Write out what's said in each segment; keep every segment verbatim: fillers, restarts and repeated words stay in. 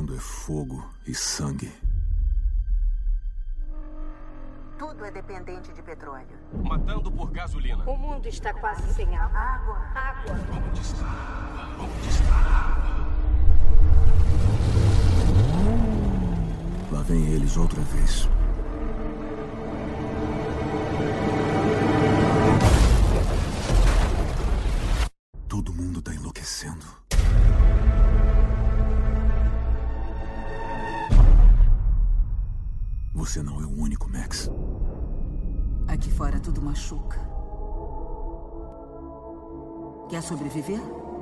mundo é fogo e sangue. Tudo é dependente de petróleo. Matando por gasolina. O mundo está quase sem água. Água. Água. Onde está a água? Onde está a água? Lá vem eles outra vez. Todo mundo tá enlouquecendo. Você não é o único, Max. Aqui fora tudo machuca. Quer sobreviver?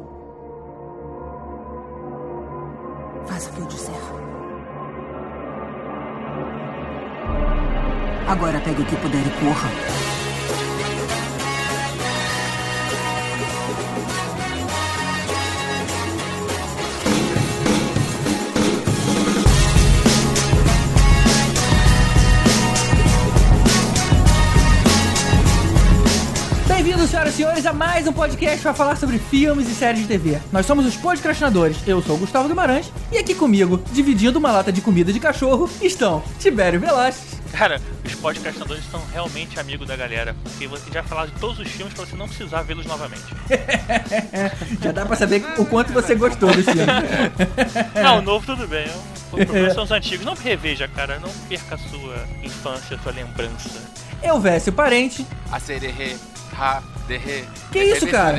Faça o que eu disser. Agora pegue o que puder e corra. Bem-vindos, senhoras e senhores, a mais um podcast para falar sobre filmes e séries de T V. Nós somos os Podcastinadores, eu sou o Gustavo Guimarães, e aqui comigo, dividindo uma lata de comida de cachorro, estão Tibério Velasquez. Cara, os podcastinadores são realmente amigos da galera, porque você já falou de todos os filmes pra você não precisar vê-los novamente. Já dá pra saber o quanto você gostou desse filme. Não, o novo tudo bem, o problema são os antigos. Não reveja, cara, não perca a sua infância, a sua lembrança. Eu, Vécio Parente. A sererê. Ha, derre, que isso, cara?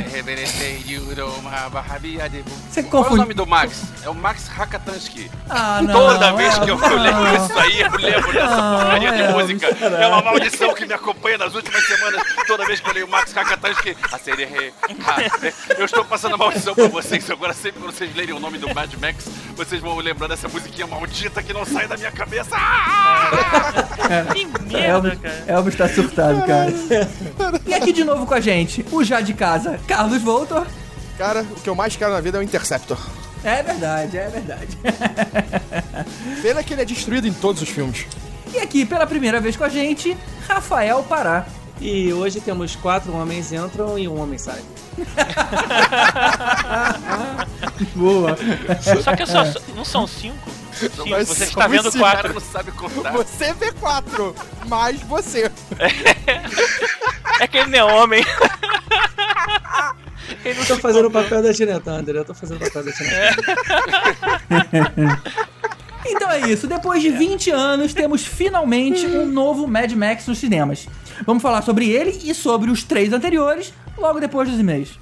Você Qual confunde... é o nome do Max? É o Max Hakatansky. Ah, não. Toda vez que eu, é... eu lembro isso aí, eu lembro dessa não, porcaria de é, música. É uma maldição que me acompanha nas últimas semanas. Toda vez que eu leio o Max Hakatansky, a sererê, ha, derre. Eu estou passando a maldição pra vocês. Agora sempre quando vocês lerem o nome do Mad Max, vocês vão lembrar dessa musiquinha maldita que não sai da minha cabeça. Que merda, Elvis, cara. Elvis tá surtado, cara. E aqui de novo com a gente, o já de casa, Carlos Voltor. Cara, o que eu mais quero na vida é o Interceptor. É verdade, é verdade. Pena que ele é destruído em todos os filmes. E aqui, pela primeira vez com a gente, Rafael Pará. E hoje temos quatro homens entram e um homem sai. Boa. Só que só, não são cinco? Cinco, Mas você está vendo esse quatro. cara não sabe contar. Você vê quatro, mas você. É que ele não é homem. Ele Eu tô fazendo o papel da Tina Turner, eu tô fazendo o papel da Tina Turner. Então é isso, depois de vinte anos, temos finalmente um novo Mad Max nos cinemas. Vamos falar sobre ele e sobre os três anteriores, logo depois dos e-mails.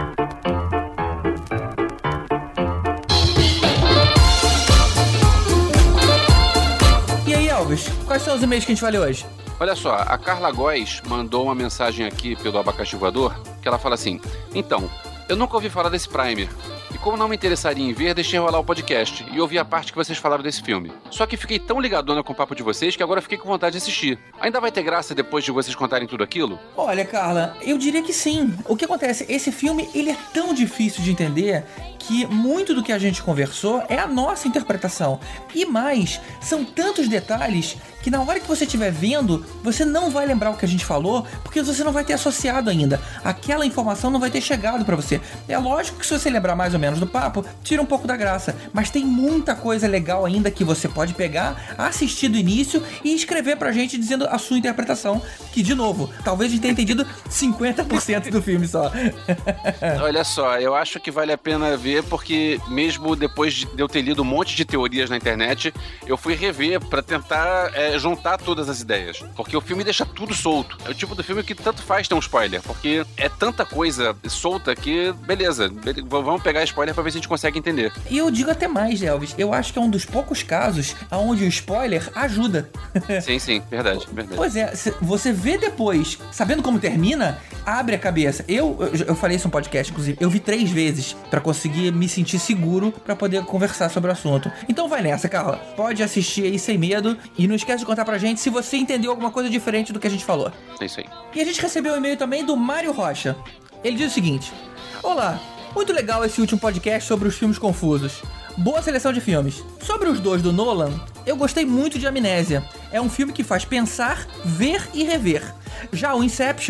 E aí, Elvis, quais são os e-mails que a gente vai ler hoje? Olha só, a Carla Góes mandou uma mensagem aqui pelo Abacaxi Voador, que ela fala assim: então, eu nunca ouvi falar desse Primer, e como não me interessaria em ver, deixei rolar o podcast e ouvi a parte que vocês falaram desse filme. Só que fiquei tão ligadona com o papo de vocês que agora fiquei com vontade de assistir. Ainda vai ter graça depois de vocês contarem tudo aquilo? Olha, Carla, eu diria que sim. O que acontece? Esse filme, ele é tão difícil de entender que muito do que a gente conversou é a nossa interpretação. E mais, são tantos detalhes que na hora que você estiver vendo, você não vai lembrar o que a gente falou, porque você não vai ter associado ainda. Aquela informação não vai ter chegado pra você. É lógico que se você lembrar mais ou menos do papo, tira um pouco da graça. Mas tem muita coisa legal ainda que você pode pegar, assistir do início e escrever pra gente dizendo a sua interpretação. Que, de novo, talvez a gente tenha entendido cinquenta por cento do filme só. Olha só, eu acho que vale a pena ver, porque mesmo depois de eu ter lido um monte de teorias na internet, eu fui rever pra tentar é, juntar todas as ideias. Porque o filme deixa tudo solto. É o tipo do filme que tanto faz ter um spoiler, porque é tanta coisa solta que, beleza, vamos pegar spoiler pra ver se a gente consegue entender. E eu digo até mais, Elvis, eu acho que é um dos poucos casos onde o spoiler ajuda. Sim, sim, verdade, verdade. Pois é, você vê depois, sabendo como termina, abre a cabeça. Eu, eu, eu falei isso no podcast, inclusive, eu vi três vezes pra conseguir me sentir seguro pra poder conversar sobre o assunto. Então vai nessa, Carla. Pode assistir aí sem medo e não esquece de contar pra gente se você entendeu alguma coisa diferente do que a gente falou. É isso aí. E a gente recebeu um e-mail também do Mário Rocha. Ele diz o seguinte: olá, muito legal esse último podcast sobre os filmes confusos. Boa seleção de filmes. Sobre os dois do Nolan, eu gostei muito de Amnésia. É um filme que faz pensar, ver e rever. Já o Inception,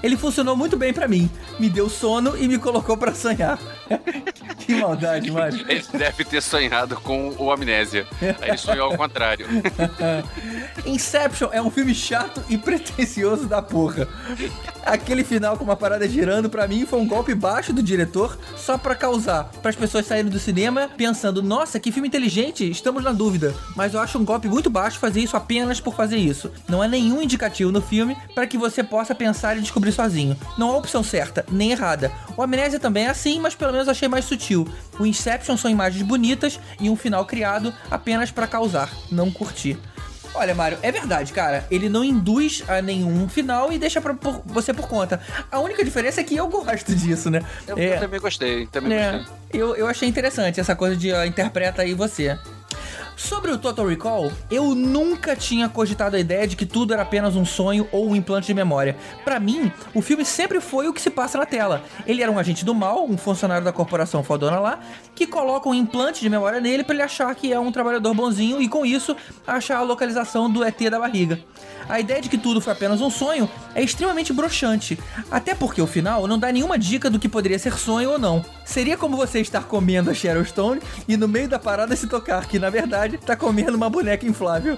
ele funcionou muito bem pra mim. Me deu sono e me colocou pra sonhar. Que maldade, Mário. Ele deve ter sonhado com o Amnésia. Aí ele sonhou ao contrário. Inception é um filme chato e pretensioso da porra. Aquele final com uma parada girando, pra mim, foi um golpe baixo do diretor, só pra causar, pras pessoas saírem do cinema pensando, nossa, que filme inteligente, estamos na dúvida. Mas eu acho um golpe muito baixo fazer isso apenas por fazer isso. Não há nenhum indicativo no filme pra que você possa pensar e descobrir sozinho. Não há opção certa, nem errada. O Amnésia também é assim, mas pelo menos achei mais sutil. O Inception são imagens bonitas e um final criado apenas pra causar. Não curti. Olha, Mário, é verdade, cara. Ele não induz a nenhum final e deixa pra por, você por conta. A única diferença é que eu gosto disso, né? Eu, é, eu também gostei, também é, gostei. Eu, eu achei interessante essa coisa de uh, interpreta aí você. Sobre o Total Recall, eu nunca tinha cogitado a ideia de que tudo era apenas um sonho ou um implante de memória. Pra mim, o filme sempre foi o que se passa na tela. Ele era um agente do mal, um funcionário da corporação fodona lá, que coloca um implante de memória nele pra ele achar que é um trabalhador bonzinho e, com isso, achar a localização do E T da barriga. A ideia de que tudo foi apenas um sonho é extremamente broxante, até porque o final não dá nenhuma dica do que poderia ser sonho ou não. Seria como você estar comendo a Sharon Stone e no meio da parada se tocar que, na verdade, tá comendo uma boneca inflável.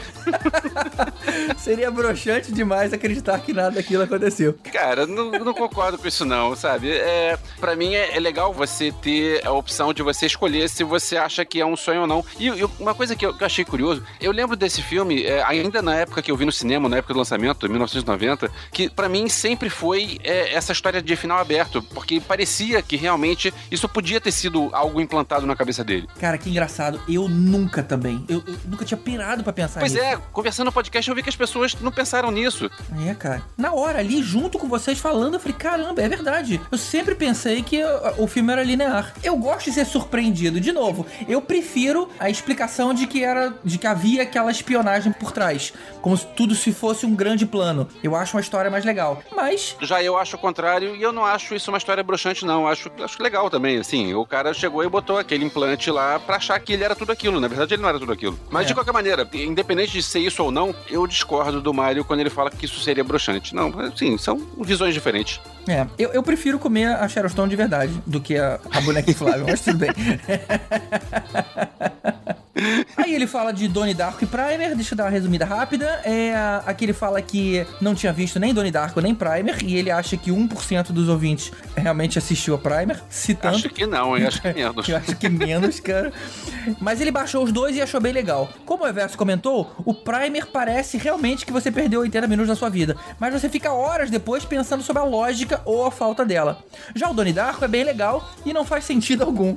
Seria broxante demais acreditar que nada daquilo aconteceu. Cara, não, não concordo com isso não, sabe? É, pra mim é, é legal você ter a opção de você escolher se você acha que é um sonho ou não. E, e uma coisa que eu, que eu achei curioso, eu lembro desse filme, é, ainda na época que eu vi no cinema, na época do lançamento, em mil novecentos e noventa, que pra mim sempre foi é, essa história de final aberto, porque parecia que realmente isso podia ter sido algo implantado na cabeça dele. Cara, que engraçado. Eu nunca também. Eu, eu nunca tinha pirado pra pensar pois nisso. Pois é, conversando no podcast eu vi que as pessoas não pensaram nisso. É, cara. Na hora ali, junto com vocês falando, eu falei, caramba, é verdade. Eu sempre pensei que o filme era linear. Eu gosto de ser surpreendido. De novo, eu prefiro a explicação de que era, de que havia aquela espionagem por trás. Como se tudo se fosse um grande plano. Eu acho uma história mais legal. Mas... Já eu acho o contrário e eu não acho isso uma história broxante, não. Eu acho, acho legal também, assim. O cara chegou e botou aquele implante lá pra achar que ele era tudo aquilo. Na verdade, ele não era tudo aquilo. Mas, é. de qualquer maneira, independente de ser isso ou não, eu discordo do Mário quando ele fala que isso seria broxante. Não, assim, são visões diferentes. É, eu, eu prefiro comer a Sharon Stone de verdade do que a, a boneca inflável, mas tudo bem. Aí ele fala de Donnie Darko e Primer, deixa eu dar uma resumida rápida. É, aqui ele fala que não tinha visto nem Donnie Darko nem Primer, e ele acha que um por cento dos ouvintes realmente assistiu a Primer, citando... Acho que não, eu acho que menos. Eu acho que menos, cara. Mas ele baixou os dois e achou bem legal. Como o Everson comentou, o Primer parece realmente que você perdeu oitenta minutos da sua vida, mas você fica horas depois pensando sobre a lógica ou a falta dela. Já o Donnie Darko é bem legal e não faz sentido algum.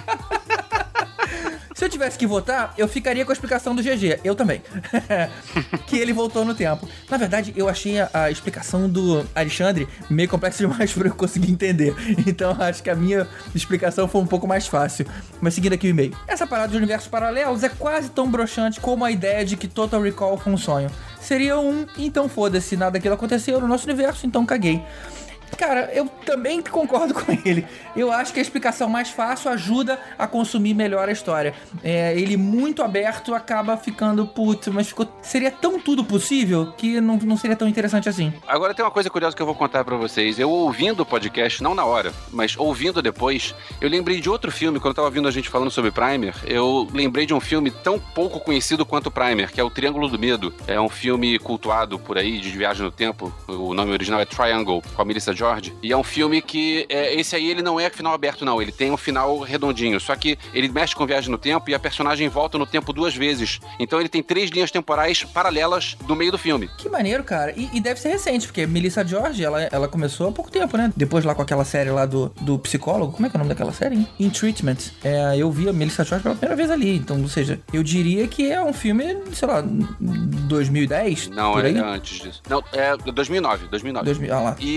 Se eu tivesse que votar, eu ficaria com a explicação do G G. Eu também. Que ele voltou no tempo. Na verdade, eu achei a, a explicação do Alexandre meio complexa demais pra eu conseguir entender. Então, acho que a minha explicação foi um pouco mais fácil. Mas seguindo aqui o e-mail. Essa parada de universos paralelos é quase tão broxante como a ideia de que Total Recall foi um sonho. Seria um, então foda-se, nada daquilo aconteceu no nosso universo, então caguei. Cara, eu também concordo com ele. Eu acho que a explicação mais fácil ajuda a consumir melhor a história. É, ele muito aberto acaba ficando, putz, mas ficou, seria tão tudo possível que não, não seria tão interessante assim. Agora tem uma coisa curiosa que eu vou contar pra vocês. Eu ouvindo o podcast, não na hora, mas ouvindo depois, eu lembrei de outro filme, quando eu tava ouvindo a gente falando sobre Primer, eu lembrei de um filme tão pouco conhecido quanto o Primer, que é o Triângulo do Medo. É um filme cultuado por aí, de viagem no tempo. O nome original é Triangle, com a Melissa George. E é um filme que, é, esse aí ele não é final aberto não, ele tem um final redondinho, só que ele mexe com viagem no tempo e a personagem volta no tempo duas vezes. Então ele tem três linhas temporais paralelas no meio do filme. Que maneiro, cara. E, e deve ser recente, porque Melissa George, ela, ela começou há pouco tempo, né? Depois lá com aquela série lá do, do psicólogo, como é que é o nome daquela série, hein? In Treatment. É, eu vi a Melissa George pela primeira vez ali, então, ou seja, eu diria que é um filme, sei lá, dois mil e dez? Não, é antes disso. Não, é dois mil e nove. dois mil e nove. dois mil, ah lá. E assim,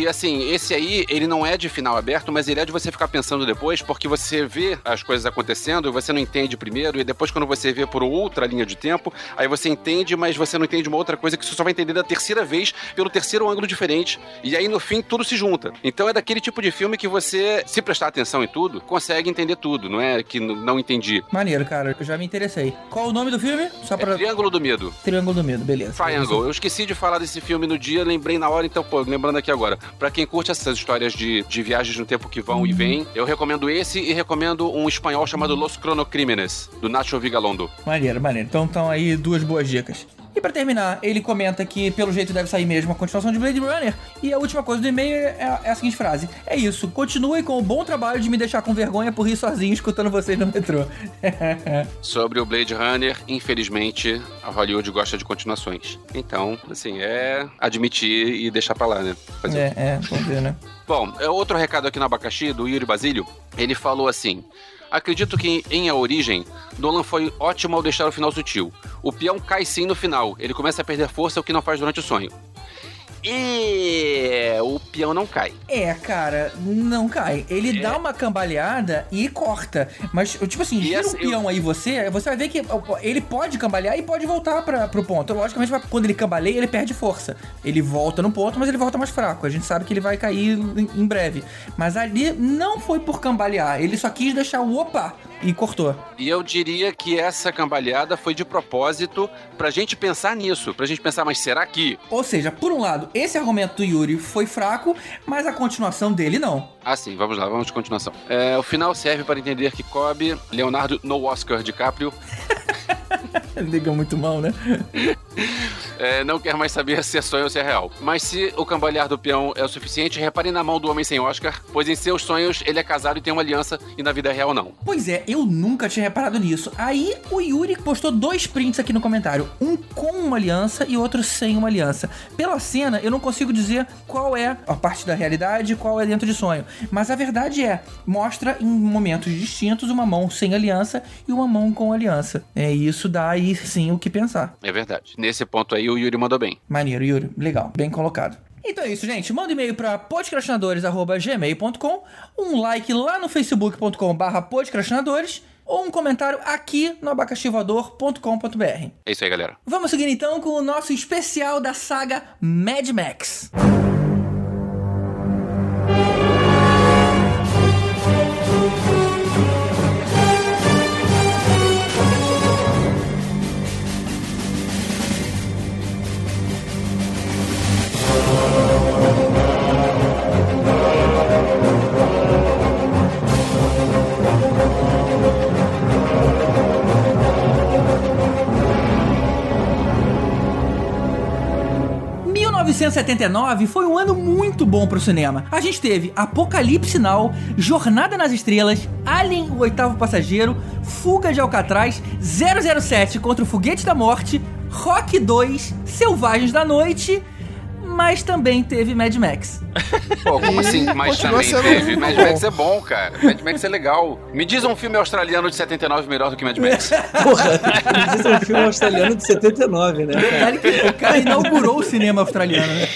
esse aí, ele não é de final aberto, mas ele é de você ficar pensando depois, porque você vê as coisas acontecendo e você não entende primeiro, e depois quando você vê por outra linha de tempo, aí você entende, mas você não entende uma outra coisa que você só vai entender da terceira vez, pelo terceiro ângulo diferente, e aí no fim tudo se junta. Então é daquele tipo de filme que você, se prestar atenção em tudo, consegue entender tudo, não é que n- não entendi. Maneiro, cara. Eu já me interessei. Qual o nome do filme? Só pra... É Triângulo do Medo. Triângulo do Medo, beleza. Triangle. Eu esqueci de falar desse filme no dia, lembrei na hora, então, pô, lembrando aqui agora. Pra quem curte essas histórias de, de viagens no tempo que vão e vêm, eu recomendo esse e recomendo um espanhol chamado Los Cronocrímenes, do Nacho Vigalondo. Maneiro, maneiro. Então estão aí duas boas dicas. E pra terminar, ele comenta que pelo jeito deve sair mesmo a continuação de Blade Runner. E a última coisa do e-mail é, é a seguinte frase: é isso, continue com o bom trabalho de me deixar com vergonha por rir sozinho escutando vocês no metrô. Sobre o Blade Runner, infelizmente, a Hollywood gosta de continuações. Então, assim, é admitir e deixar pra lá, né? Fazer. É, é, vamos ver, né? Bom, é outro recado aqui no Abacaxi, do Yuri Basílio. Ele falou assim: acredito que em A Origem, Nolan foi ótimo ao deixar o final sutil. O peão cai sim no final, ele começa a perder força, o que não faz durante o sonho. E o peão não cai. É, cara, não cai. Ele É. dá uma cambaleada e corta. Mas, tipo assim, E gira essa- o peão aí você, você vai ver que ó, ele pode cambalear e pode voltar pra, pro ponto. Logicamente, quando ele cambaleia, ele perde força. Ele volta no ponto, mas ele volta mais fraco. A gente sabe que ele vai cair em, em breve. Mas ali não foi por cambalear. Ele só quis deixar o opa e cortou. E eu diria que essa cambaleada foi de propósito pra gente pensar nisso. Pra gente pensar, mas será que... Ou seja, por um lado, esse argumento do Yuri foi fraco, mas a continuação dele não. Ah, sim, vamos lá, vamos de continuação. É, o final serve para entender que Cobb, Leonardo no Oscar DiCaprio, Liga muito mal, né? é, não quer mais saber se é sonho ou se é real. Mas se o cambalear do peão é o suficiente, reparem na mão do homem sem Oscar, pois em seus sonhos ele é casado e tem uma aliança, e na vida real não. Pois é, eu nunca tinha reparado nisso. Aí o Yuri postou dois prints aqui no comentário. Um com uma aliança e outro sem uma aliança. Pela cena, eu não consigo dizer qual é a parte da realidade e qual é dentro de sonho. Mas a verdade é, mostra em momentos distintos uma mão sem aliança e uma mão com aliança. É, isso dá aí sim o que pensar. É verdade. Nesse ponto aí o Yuri mandou bem. Maneiro, Yuri. Legal. Bem colocado. Então é isso, gente. Manda e-mail pra podcrastinadores arroba gmail ponto com, um like lá no facebook ponto com barra podcrastinadores ou um comentário aqui no abacaxivoador ponto com ponto b r. É isso aí, galera. Vamos seguir então com o nosso especial da saga Mad Max. mil novecentos e setenta e nove foi um ano muito bom pro cinema. A gente teve Apocalipse Now, Jornada nas Estrelas, Alien, o Oitavo Passageiro, Fuga de Alcatraz, zero zero sete contra o Foguete da Morte, Rock dois, Selvagens da Noite, mas também teve Mad Max. Pô, como assim? Mas continua também sendo teve. muito Mad bom. Max é bom, cara. Mad Max é legal. Me diz um filme australiano de setenta e nove melhor do que Mad Max. Porra, isso é um filme australiano de setenta e nove, né? Detalhe que o cara inaugurou o cinema australiano, né?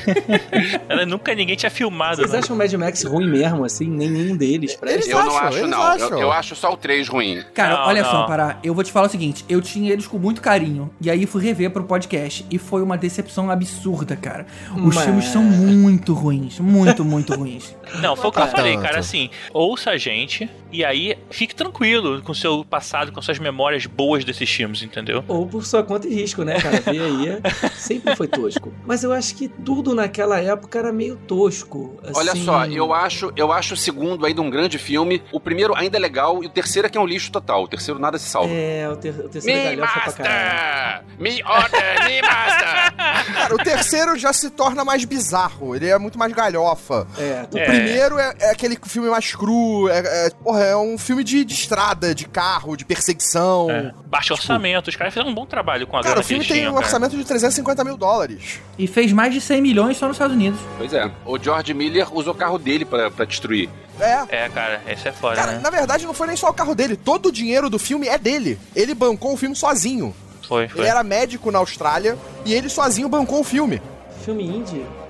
Ela, nunca ninguém tinha filmado. Vocês Né? acham o Mad Max ruim mesmo, assim? Nenhum deles presta? Eles Eu não acham, acho, eles não. acham. Eu, eu acho só o três ruim. Cara, Não, olha não. só, Pará, eu vou te falar o seguinte, eu tinha eles com muito carinho, e aí fui rever pro podcast, e foi uma decepção absurda, cara. Os Mas- filmes são muito ruins, muito, muito ruins. Não, foi o que eu Tanto. falei, cara, assim, ouça a gente e aí fique tranquilo com o seu passado, com suas memórias boas desses filmes, entendeu? Ou por sua conta e risco, né, cara? Ver aí, sempre foi tosco. Mas eu acho que tudo naquela época era meio tosco. Olha assim. só, eu acho, eu acho o segundo aí de um grande filme. O primeiro ainda é legal e o terceiro é que é um lixo total. O terceiro nada se salva. É, o, ter o terceiro Me galhofa pra caralho. master! Me order, me master! Cara, o terceiro já se torna mais bizarro. Ele é muito mais galhofa. É, O É. primeiro é, é aquele filme mais cru. É, é, porra, é um filme de, de estrada, de carro, de perseguição. É. Baixo orçamento, os caras fizeram um bom trabalho com a Cara, grana o filme que eles tem tinham, um cara. orçamento de trezentos e cinquenta mil dólares. E fez mais de cem milhões só nos Estados Unidos. Pois é. O George Miller usou o carro dele pra, pra destruir. É. É, cara, esse é foda, Cara, né? na verdade não foi nem só o carro dele. Todo o dinheiro do filme é dele. Ele bancou o filme sozinho. Foi, foi. Ele era médico na Austrália e ele sozinho bancou o filme. filme indie.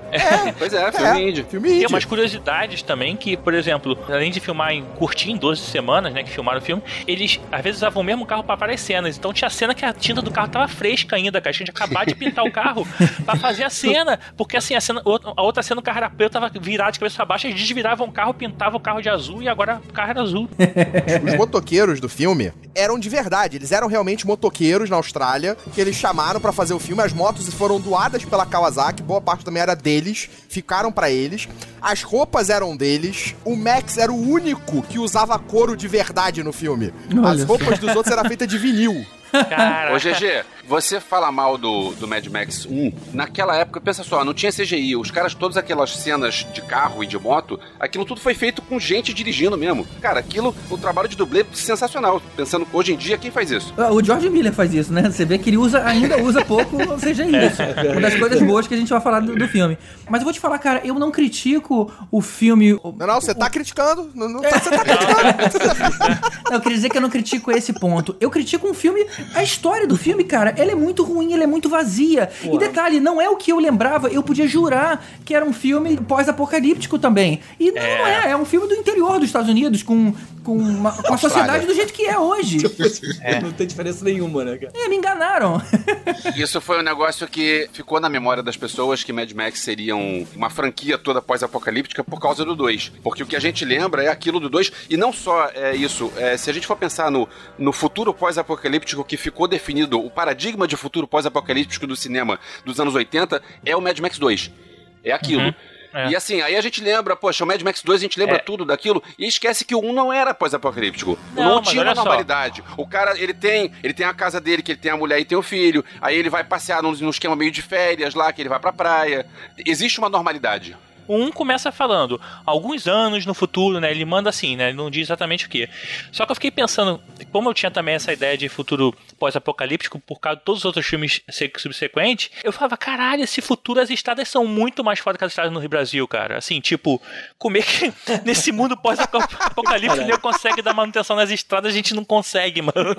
É, pois é, filme É, indie. filme indie. Tem umas curiosidades também que, por exemplo, além de filmar em curtir em doze semanas, né, que filmaram o filme, eles às vezes usavam o mesmo carro pra várias cenas. Então tinha cena que a tinta do carro tava fresca ainda, cara. A gente acabava de pintar o carro pra fazer a cena. Porque assim, a, cena, a outra cena o carro era preto, tava virado de cabeça pra baixo, eles desviravam o carro, pintavam o carro de azul e agora o carro era azul. Os motoqueiros do filme eram de verdade, eles eram realmente motoqueiros na Austrália, que eles chamaram pra fazer o filme. As motos foram doadas pela Kawasaki, boa parte também era deles, ficaram pra eles. As roupas eram deles. O Max era o único que usava couro de verdade no filme. Olha As roupas dos outros eram feitas de vinil. Caraca. Ô, G G, você fala mal do, do Mad Max um, naquela época, pensa só, não tinha C G I, os caras, todas aquelas cenas de carro e de moto, aquilo tudo foi feito com gente dirigindo mesmo. Cara, aquilo, o trabalho de dublê sensacional, pensando que hoje em dia, quem faz isso? O George Miller faz isso, né? Você vê que ele usa, ainda usa pouco o C G I. Isso. Uma das coisas boas que a gente vai falar do, do filme. Mas eu vou te falar, cara, eu não critico o filme... O, Não, não, você o, tá criticando. Não, não, você tá criticando. Não, eu queria dizer que eu não critico esse ponto. Eu critico um filme... A história do filme, cara, ela é muito ruim, ela é muito vazia. Pô. E detalhe, não é o que eu lembrava. Eu podia jurar que era um filme pós-apocalíptico também. E não é. não é. É um filme do interior dos Estados Unidos, com, com, uma, com a sociedade do jeito que é hoje. É. Não tem diferença nenhuma, né, cara? É, me enganaram. Isso foi um negócio que ficou na memória das pessoas, que Mad Max seria um, uma franquia toda pós-apocalíptica por causa do dois. Porque o que a gente lembra é aquilo do dois. E não só é isso. É, se a gente for pensar no, no futuro pós-apocalíptico que ficou definido, o paradigma de futuro pós-apocalíptico do cinema dos anos oitenta é o Mad Max dois. É aquilo. Uhum. É. E assim, aí a gente lembra, poxa, o Mad Max dois, a gente lembra é. tudo daquilo e esquece que o um não era pós-apocalíptico. Não, não tinha uma normalidade. Só. O cara, ele tem, ele tem a casa dele, que ele tem a mulher e tem o filho, aí ele vai passear num, num esquema meio de férias lá, que ele vai pra praia. Existe uma normalidade. O um começa falando, alguns anos no futuro, né? Ele manda assim, né? Ele não diz exatamente o quê. Só que eu fiquei pensando, como eu tinha também essa ideia de futuro pós-apocalíptico por causa de todos os outros filmes subsequentes, eu falava, caralho, esse futuro as estradas são muito mais fodas que as estradas no Rio Brasil, cara. Assim, tipo, como é que nesse mundo pós-apocalíptico ele consegue dar manutenção nas estradas, a gente não consegue, mano.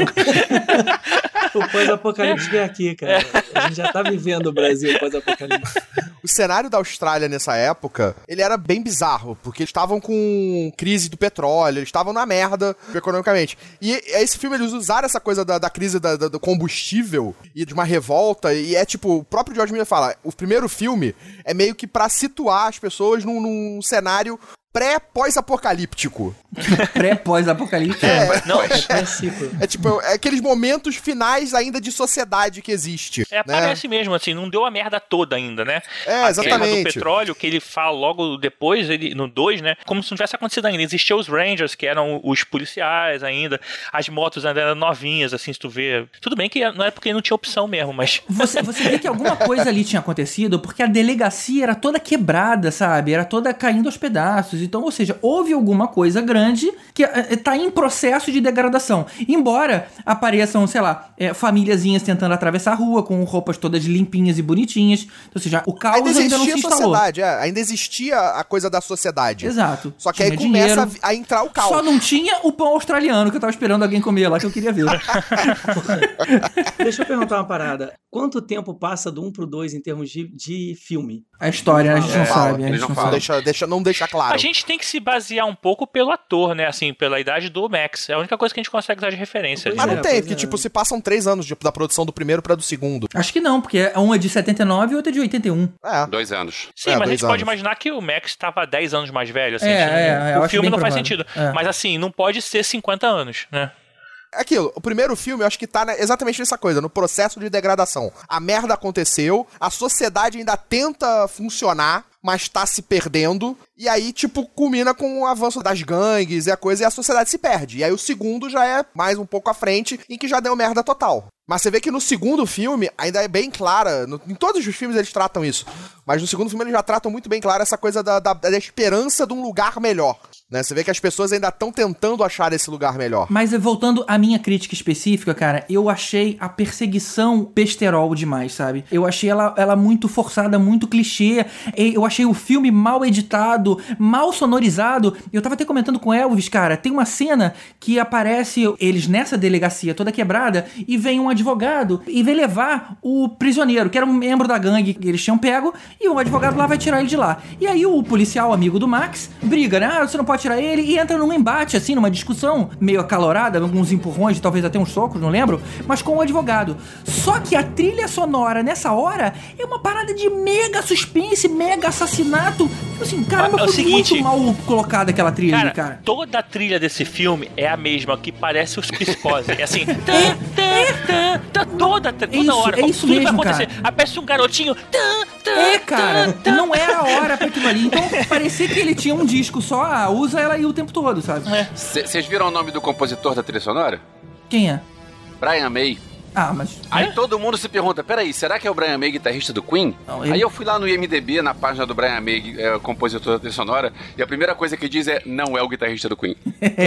O pós-apocalíptico é aqui, cara. A gente já tá vivendo o Brasil pós-apocalíptico. O cenário da Austrália nessa época, ele era bem bizarro, porque eles estavam com crise do petróleo, eles estavam na merda economicamente. E esse filme, eles usaram essa coisa da, da crise da, da, do combustível e de uma revolta, e é tipo, o próprio George Miller fala, o primeiro filme é meio que pra situar as pessoas num, num cenário pré-pós-apocalíptico. Pré-pós-apocalíptico? É, não, é, é, é tipo, é aqueles momentos finais ainda de sociedade que existe. É, né? parece mesmo, assim, não deu a merda toda ainda, né? É, a exatamente. guerra do petróleo, que ele fala logo depois, ele, no dois, né? Como se não tivesse acontecido ainda. Existiam os Rangers, que eram os policiais ainda, as motos ainda eram novinhas, assim, se tu vê. Tudo bem que não é porque não tinha opção mesmo, mas... Você, você vê que alguma coisa ali tinha acontecido, porque a delegacia era toda quebrada, sabe? Era toda caindo aos pedaços. Então, ou seja, houve alguma coisa grande que está em processo de degradação. Embora apareçam, sei lá, é, famíliazinhas tentando atravessar a rua com roupas todas limpinhas e bonitinhas. Então, ou seja, o caos ainda, ainda não se instalou. Sociedade, é, ainda existia a coisa da sociedade. Exato. Só que tinha aí começa dinheiro, a, a entrar o caos. Só não tinha o pão australiano que eu tava esperando alguém comer lá, que eu queria ver. Deixa eu perguntar uma parada. Quanto tempo passa do um pro dois em termos de, de filme? A história, a gente não, é, sabe. A gente não, não sabe. Deixa, deixa, não deixa claro. A gente tem que se basear um pouco pelo ator, né? Assim, pela idade do Max. É a única coisa que a gente consegue dar de referência. Mas ali. não tem, porque, é. tipo, se passam três anos de, da produção do primeiro pra do segundo. Acho que não, porque um é de setenta e nove e outro é de oitenta e um. É. Dois anos. Sim, é, mas a gente anos. pode imaginar que o Max estava dez anos mais velho, assim. É, assim, é, o filme não faz provável. sentido. É. Mas, assim, não pode ser cinquenta anos, né? Aquilo, o primeiro filme eu acho que tá exatamente nessa coisa, no processo de degradação. A merda aconteceu, a sociedade ainda tenta funcionar, mas tá se perdendo, e aí, tipo, culmina com o avanço das gangues e a coisa, e a sociedade se perde. E aí o segundo já é mais um pouco à frente, em que já deu merda total. Mas você vê que no segundo filme, ainda é bem clara, no, em todos os filmes eles tratam isso, mas no segundo filme eles já tratam muito bem clara essa coisa da, da, da esperança de um lugar melhor. Né? Você vê que as pessoas ainda estão tentando achar esse lugar melhor. Mas voltando à minha crítica específica, cara, eu achei a perseguição besterol demais, sabe? Eu achei ela, ela muito forçada, muito clichê. Eu achei o filme mal editado, mal sonorizado. Eu tava até comentando com o Elvis, cara, tem uma cena que aparece eles nessa delegacia toda quebrada e vem um advogado e vem levar o prisioneiro, que era um membro da gangue que eles tinham pego, e o advogado lá vai tirar ele de lá. E aí o policial, amigo do Max, briga, né? Ah, você não pode tirar ele, e entra num embate, assim, numa discussão meio acalorada, alguns empurrões, talvez até uns socos, não lembro, mas com o advogado. Só que a trilha sonora nessa hora é uma parada de mega suspense, mega assassinato. Tipo assim, caramba, é o foi seguinte, muito mal colocada aquela trilha, cara, ali, cara. Toda a trilha desse filme é a mesma, que parece os Psicose. É assim, tá, tá, tá, tá, toda, toda isso, hora. É isso tudo mesmo, vai acontecer. cara. Aparece um garotinho. Tá, tá, é, cara, tá, não é a hora pra aquilo ali. Então parecia que ele tinha um disco só, ah, usa ela aí o tempo todo, sabe? Vocês é. viram o nome do compositor da trilha sonora? Quem é? Brian May. Ah, mas... Aí é? todo mundo se pergunta, peraí, será que é o Brian May, guitarrista do Queen? Não, ele... Aí eu fui lá no I M D B, na página do Brian May, é, compositor da trilha sonora, e a primeira coisa que diz é, não é o guitarrista do Queen. É,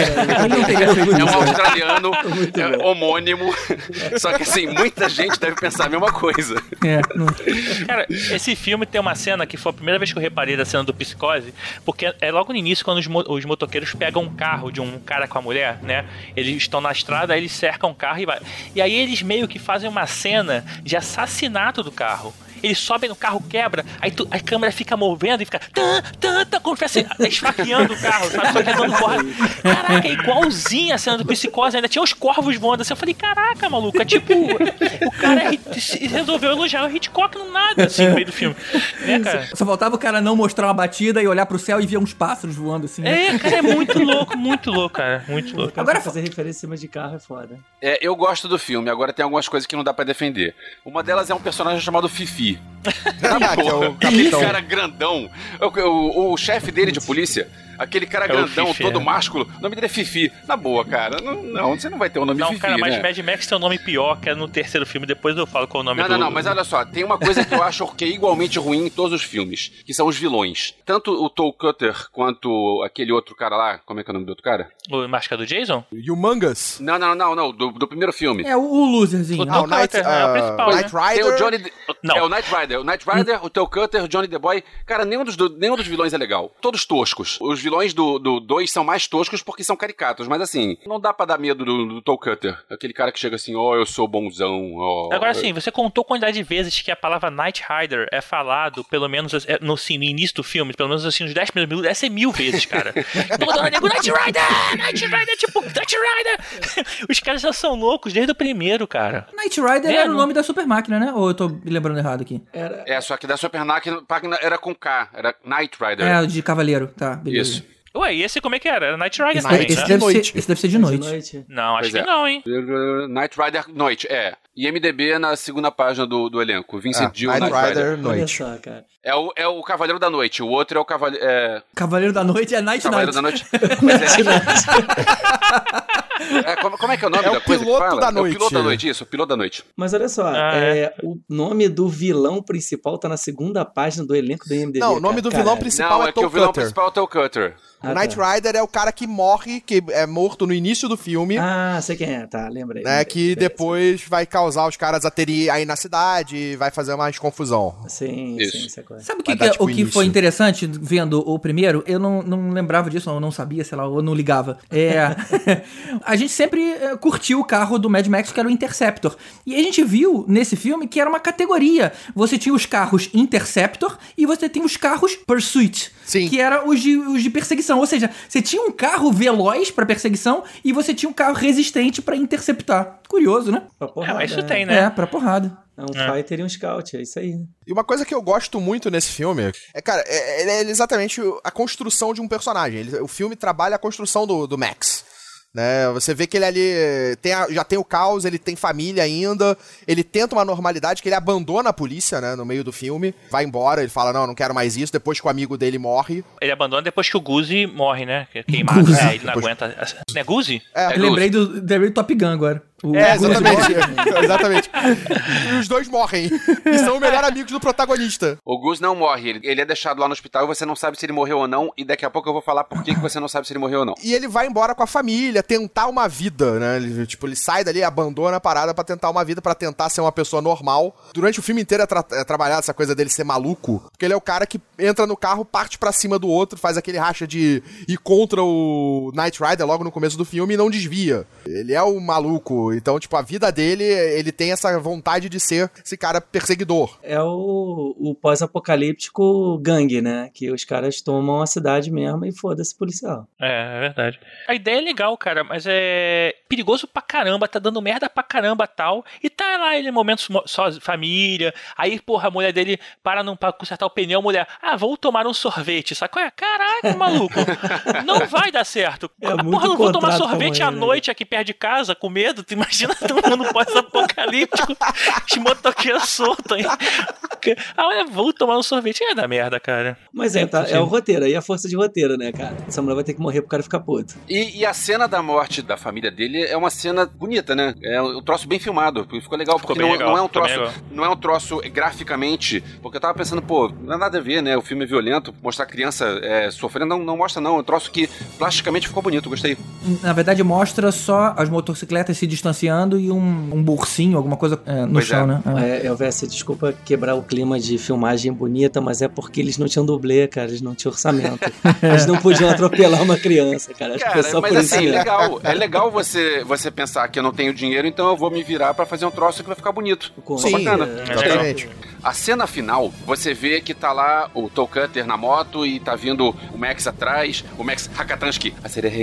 é um australiano, é, homônimo, só que assim, muita gente deve pensar a mesma coisa. É, não... Cara, esse filme tem uma cena que foi a primeira vez que eu reparei da cena do Psicose, porque é logo no início, quando os, mo- os motoqueiros pegam um carro de um cara com a mulher, né? Eles estão na estrada, aí eles cercam o carro e vai. E aí eles meio que fazem uma cena de assassinato do carro. Eles sobem no carro, quebra, aí tu, a câmera fica movendo e fica tan, tan, tan, como se fosse esfaqueando o carro, sabe? Só que andando porra. Caraca, é igualzinha a cena do Psicose, ainda tinha os corvos voando assim. Eu falei, caraca, maluco, é tipo, o cara resolveu elogiar o Hitchcock no nada, assim, no meio do filme. Né, cara? Só faltava o cara não mostrar uma batida e olhar pro céu e ver uns pássaros voando assim. Né? É, cara, é muito louco, muito louco, cara, muito louco. Agora fazer referência em cima de carro é foda. É, eu gosto do filme, agora tem algumas coisas que não dá pra defender. Uma delas é um personagem chamado Fifi. Ah, que é o Aquele capitão. cara grandão, o, o, o chefe dele de polícia, aquele cara É grandão, Fifi, todo é. másculo, o nome dele é Fifi. Na boa, cara, não, não você não vai ter o nome Não, Fifi, cara, mas né? Mad Max tem um nome pior, que é no terceiro filme, depois eu falo qual é o nome Não, do... não, não, mas olha só, tem uma coisa que eu acho que é igualmente ruim em todos os filmes, que são os vilões. Tanto o Toe Cutter quanto aquele outro cara lá, como é que é o nome do outro cara? O Máscara do Jason? Humongous. Não, não, não, não, do, do primeiro filme. É o, o loserzinho. O Ah, o Toe Night, Cutter, é o uh, principal, né? Night Rider. Tem o Johnny... Não. É o Knight Rider. O Knight Rider, o Toe Cutter, o Johnny the Boy. Cara, nenhum dos, do, nenhum dos vilões é legal. Todos toscos. Os vilões do dois são mais toscos porque são caricatos. Mas assim, não dá pra dar medo do, do Toe Cutter. Aquele cara que chega assim, ó, oh, eu sou bonzão. Oh, Agora sim, você contou a quantidade de vezes que a palavra Knight Rider é falado, pelo menos no, assim, no início do filme, pelo menos assim, uns dez primeiros minutos, deve ser mil vezes, cara. Toda hora nego, Knight Rider! Knight Rider, tipo, Knight Rider! Os caras já são loucos desde o primeiro, cara. Knight Rider É, era não- o nome da super máquina, né? Ou eu tô me lembrando errado aqui? Era... É, só que da Super Máquina era com K. Era Knight Rider. É, de cavaleiro, tá, beleza. Isso. Ué, e esse como é que era? Era Knight Rider Esse também, Esse né? deve, noite. ser, esse deve ser de noite. De noite. Não, acho Pois que é. não, hein? Knight Rider Noite, é. I M D B na segunda página do, do elenco. Vincent Ah, Gill, Knight Knight Rider, Rider. Olha noite. só, cara. É o, é o Cavaleiro da Noite. O outro é o Cavaleiro... É... Cavaleiro da Noite é Night Cavaleiro Knight. da Noite. Mas é... é, como, como é que é o nome É da o coisa que piloto fala? da É o noite. piloto da noite, isso. O piloto da noite. Mas olha só, Ah, é, o nome do vilão principal tá na segunda página do elenco do I M D B. Não, o nome cara. do vilão Caralho. principal Não, é é que o Toe vilão Cutter. principal é o Toe Cutter. O Ah, Knight tá. Rider é o cara que morre, que é morto no início do filme, Ah, sei quem é, tá, lembrei. né? lembrei. Que Beleza. depois vai causar os caras a terem aí na cidade e vai fazer mais confusão. Sim, Isso. sim, sacou. Sabe o Vai que, dar, que- tipo, o que início. foi interessante vendo o primeiro? Eu não, não lembrava disso, ou não sabia, sei lá, ou não ligava. É, a gente sempre é, curtiu o carro do Mad Max, que era o Interceptor. E a gente viu nesse filme que era uma categoria. Você tinha os carros Interceptor e você tinha os carros Pursuit. Sim. Que eram os de, os de perseguição. Ou seja, você tinha um carro veloz pra perseguição e você tinha um carro resistente pra interceptar. Curioso, né? Pra porrada, É, mas isso né? tem, né? É, pra porrada. É um fighter e um scout, é isso aí. E uma coisa que eu gosto muito nesse filme é, cara, é, é exatamente a construção de um personagem. Ele- o filme trabalha a construção do, do Max. Né? Você vê que ele ali tem a- já tem o caos, ele tem família ainda, ele tenta uma normalidade, que ele abandona a polícia, né, no meio do filme, vai embora, ele fala, não, não quero mais isso, depois que o amigo dele morre. Ele abandona depois que o Guzi morre, né? Que é queimado. Guzi. É, ele não aguenta. Não é Guzi? É, É Eu lembrei do, lembrei do Top Gun agora. É, exatamente. exatamente. E os dois morrem. E são os melhores amigos do protagonista. O Gus não morre, ele, ele é deixado lá no hospital e você não sabe se ele morreu ou não, e daqui a pouco eu vou falar por que, que você não sabe se ele morreu ou não. E ele vai embora com a família, tentar uma vida, né? Ele, tipo, ele sai dali, abandona a parada pra tentar uma vida, pra tentar ser uma pessoa normal. Durante o filme inteiro é, tra é trabalhado essa coisa dele ser maluco, porque ele é o cara que entra no carro, parte pra cima do outro, faz aquele racha de ir contra o Knight Rider logo no começo do filme e não desvia. Ele é o maluco, então, tipo, a vida dele, ele tem essa vontade de ser esse cara perseguidor. É o, o pós-apocalíptico gangue, né? Que os caras tomam a cidade mesmo e foda-se policial. É, é verdade. A ideia é legal, cara, mas é perigoso pra caramba, tá dando merda pra caramba tal, e tá lá ele em momentos só família, aí, porra, a mulher dele para não, pra consertar o pneu, a mulher, ah, vou tomar um sorvete, sabe qual é? Caraca, maluco, não vai dar certo. É a porra, não vou tomar sorvete à noite aqui perto de casa, com medo, tu imagina todo mundo pós-apocalíptico, de motoqueiro solto aí. Ah, olha, vou tomar um sorvete, é da merda, cara. Mas é, tá, é o roteiro, aí a força de roteiro, né, cara? Essa mulher vai ter que morrer pro cara ficar puto. E, e a cena da morte da família dele é uma cena bonita, né? É um troço bem filmado, ficou legal, porque ficou não, legal, não é um troço, não é um troço graficamente, porque eu tava pensando, pô, não é nada a ver, né? O filme é violento, mostrar a criança é, sofrendo, não, não mostra não, é um troço que plasticamente ficou bonito, gostei. Na verdade mostra só as motocicletas se distanciando e um, um bursinho, alguma coisa é, no pois chão, é. né? É, Elvésio, desculpa quebrar o clima de filmagem bonita, mas é porque eles não tinham dublê, cara, eles não tinham orçamento. Eles não podiam atropelar uma criança, cara. Acho cara, que é só mas por assim, isso é legal, é legal você, você pensar que eu não tenho dinheiro, então eu vou me virar pra fazer um troço que vai ficar bonito. Sim, bacana. É, exatamente. A cena final, você vê que tá lá o Toe Cutter na moto e tá vindo o Max atrás, o Max Hakatansky.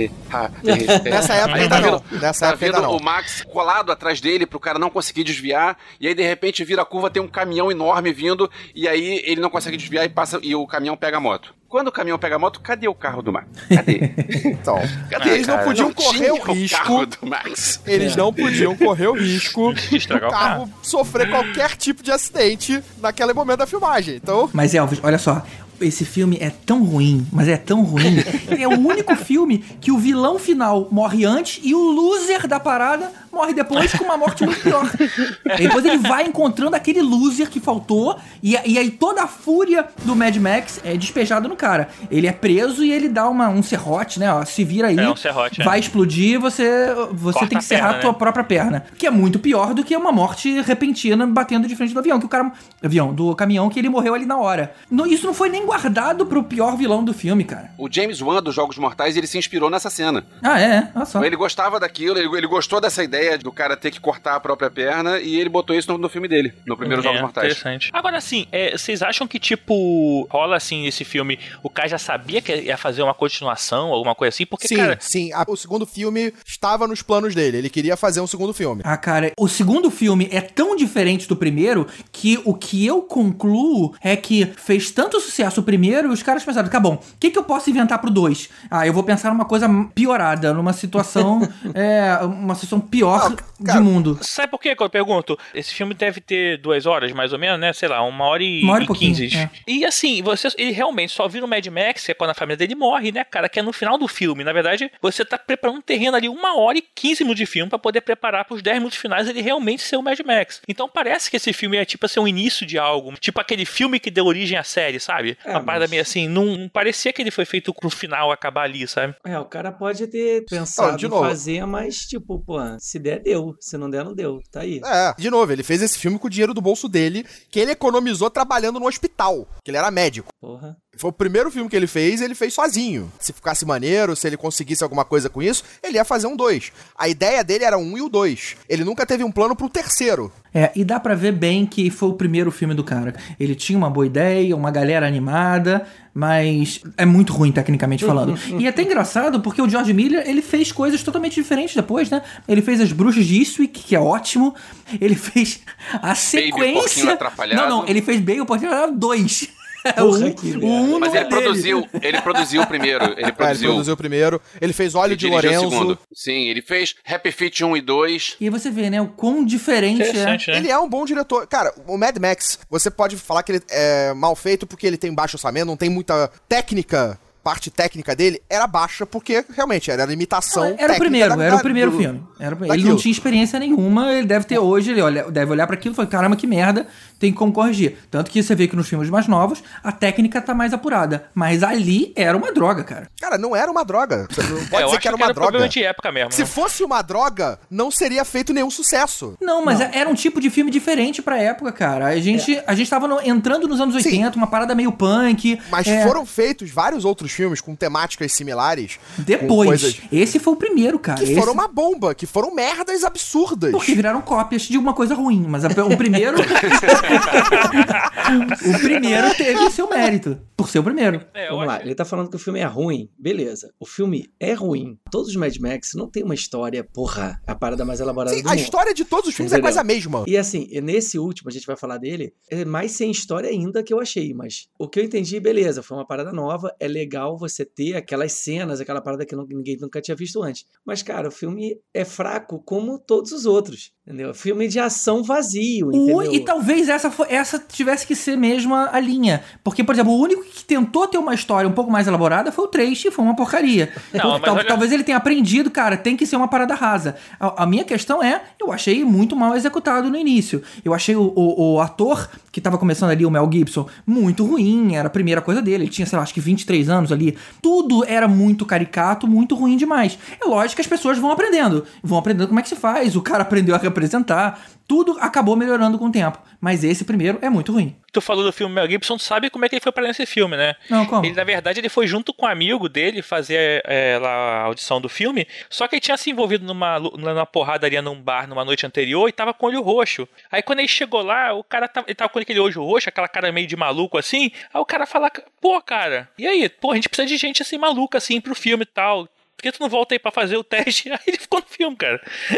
Nessa época ainda não. Nessa tá época ainda vendo não. o Max colado atrás dele pro cara não conseguir desviar, e aí de repente vira a curva, tem um caminhão enorme vindo, e aí ele não consegue desviar e passa e o caminhão pega a moto. Quando o caminhão pega a moto, cadê o carro do Max? Cadê? Então, cadê? Eles não cara? podiam não correr o tinha risco. O carro do Max. Eles É. não podiam correr o risco Estragar do o carro sofrer qualquer tipo de acidente naquele momento da filmagem. Então, Mas Elvis, olha só, esse filme é tão ruim, mas é tão ruim, é o único filme que o vilão final morre antes e o loser da parada morre depois com uma morte muito pior. E depois ele vai encontrando aquele loser que faltou e, e aí toda a fúria do Mad Max é despejada no cara. Ele é preso e ele dá uma, um serrote, né? Ó, se vira aí, É um serrote, vai é. explodir, você, você Corta tem que a serrar perna, a tua né? própria perna. Que é muito pior do que uma morte repentina batendo de frente do avião, que o cara... Avião, do caminhão, que ele morreu ali na hora. No, isso não foi nem guardado pro pior vilão do filme, cara. O James Wan dos Jogos Mortais, ele se inspirou nessa cena. Ah, é? Olha só. Ele gostava daquilo, ele, ele gostou dessa ideia do cara ter que cortar a própria perna e ele botou isso no, no filme dele, no primeiro É, Jogos Mortais. Interessante. Agora, assim, é, vocês acham que, tipo, rola, assim, nesse filme, o cara já sabia que ia fazer uma continuação, alguma coisa assim? Porque, sim, cara... sim. A- o segundo filme estava nos planos dele. Ele queria fazer um segundo filme. Ah, cara, o segundo filme é tão diferente do primeiro que o que eu concluo é que fez tanto sucesso o primeiro e os caras pensaram, tá bom, o que, que eu posso inventar pro dois? Ah, eu vou pensar numa coisa piorada, numa situação, é, uma situação pior Não, cara, de mundo. Sabe por que que eu pergunto? Esse filme deve ter duas horas, mais ou menos, né? Sei lá, uma hora e, Uma hora e e pouquinho, quinze. é. E assim, você, ele realmente só vira o Mad Max, que é quando a família dele morre, né, cara? Que é no final do filme. Na verdade, você tá preparando um terreno ali, uma hora e quinze minutos de filme pra poder preparar pros dez minutos finais ele realmente ser o Mad Max. Então parece que esse filme é tipo assim, um início de algo. Tipo aquele filme que deu origem à série, sabe? É, Uma parada mas- meio assim, não, não parecia que ele foi feito pro final acabar ali, sabe? É, o cara pode ter pensado Não, de em novo. fazer, mas tipo, pô, se der, deu. Se não der, não deu. Tá aí. É, de novo, ele fez esse filme com o dinheiro do bolso dele, que ele economizou trabalhando no hospital, que ele era médico. Porra. Foi o primeiro filme que ele fez, ele fez sozinho. Se ficasse maneiro, se ele conseguisse alguma coisa com isso, ele ia fazer um dois. A ideia dele era um e o dois. Ele nunca teve um plano pro terceiro. É, e dá pra ver bem que foi o primeiro filme do cara. Ele tinha uma boa ideia, uma galera animada, mas é muito ruim tecnicamente falando. E é até engraçado porque o George Miller, ele fez coisas totalmente diferentes depois, né? Ele fez As Bruxas de Eastwick, que é ótimo. Ele fez a sequência... Atrapalhado. Não, não, ele fez Baby o Porquinho Atrapalhado dois. Porra, o, que o um Mas não é ele dele. produziu, ele produziu o primeiro. Ele É, ele produziu. produziu o primeiro. Ele fez Óleo e de dirigiu o Lorenzo. segundo. Sim, ele fez Happy Feet um e dois. E aí você vê, né, o quão diferente é. Interessante, né? Ele é um bom diretor. Cara, o Mad Max, você pode falar que ele é mal feito porque ele tem baixo orçamento, não tem muita técnica parte técnica dele era baixa, porque realmente era a limitação Não, era o primeiro, da, era o primeiro da, filme. Era, ele não tinha experiência nenhuma, ele deve ter hoje, ele olha, deve olhar pra aquilo e falar, caramba, que merda, tem como corrigir. Tanto que você vê que nos filmes mais novos, a técnica tá mais apurada. Mas ali era uma droga, cara. Cara, não era uma droga. Você não pode é, dizer que era uma que era droga. De época mesmo, Se né? fosse uma droga, não seria feito nenhum sucesso. Não, mas não. era um tipo de filme diferente pra época, cara. A gente, é. a gente tava no, entrando nos anos oitenta, Sim. uma parada meio punk. Mas é... foram feitos vários outros filmes com temáticas similares. Depois. Coisas... Esse foi o primeiro, cara. Que Esse... foram uma bomba, que foram merdas absurdas. Porque viraram cópias de uma coisa ruim. Mas o primeiro... o primeiro teve seu mérito. Por ser o primeiro. É, Vamos lá, ele tá falando que o filme é ruim. Beleza, o filme é ruim. Todos os Mad Max não tem uma história, porra, a parada mais elaborada Sim, do a mundo. história de todos os filmes Entendeu? é quase a mesma. E assim, nesse último, a gente vai falar dele, é mais sem história ainda que eu achei, mas o que eu entendi, beleza, foi uma parada nova, é legal você ter aquelas cenas, aquela parada que ninguém nunca tinha visto antes. Mas, cara, o filme é fraco como todos os outros, entendeu? Filme de ação vazio, entendeu? O, e talvez essa, for, essa tivesse que ser mesmo a, a linha. Porque, por exemplo, o único que tentou ter uma história um pouco mais elaborada foi o três, e foi uma porcaria. Não, então, tal, olha... Talvez ele tenha aprendido, cara, tem que ser uma parada rasa. A, a minha questão é, eu achei muito mal executado no início. Eu achei o, o, o ator que tava começando ali, o Mel Gibson, muito ruim, era a primeira coisa dele, ele tinha, sei lá, acho que vinte e três anos ali. Tudo era muito caricato, muito ruim demais. É lógico que as pessoas vão aprendendo, vão aprendendo como é que se faz, o cara aprendeu a representar, tudo acabou melhorando com o tempo. Mas esse primeiro é muito ruim. Tu falou do filme Mel Gibson, tu sabe como é que ele foi parar nesse filme, né? Não, como? Ele, na verdade, ele foi junto com um amigo dele fazer é, lá a audição do filme, só que ele tinha se envolvido numa, numa porradaria num bar numa noite anterior e tava com o olho roxo. Aí quando ele chegou lá, o cara tava, ele tava com aquele olho roxo, aquela cara meio de maluco assim, aí o cara fala, pô, cara, e aí? Pô, a gente precisa de gente assim maluca assim pro filme e tal. Por que tu não volta aí pra fazer o teste? Aí ele ficou no filme, cara.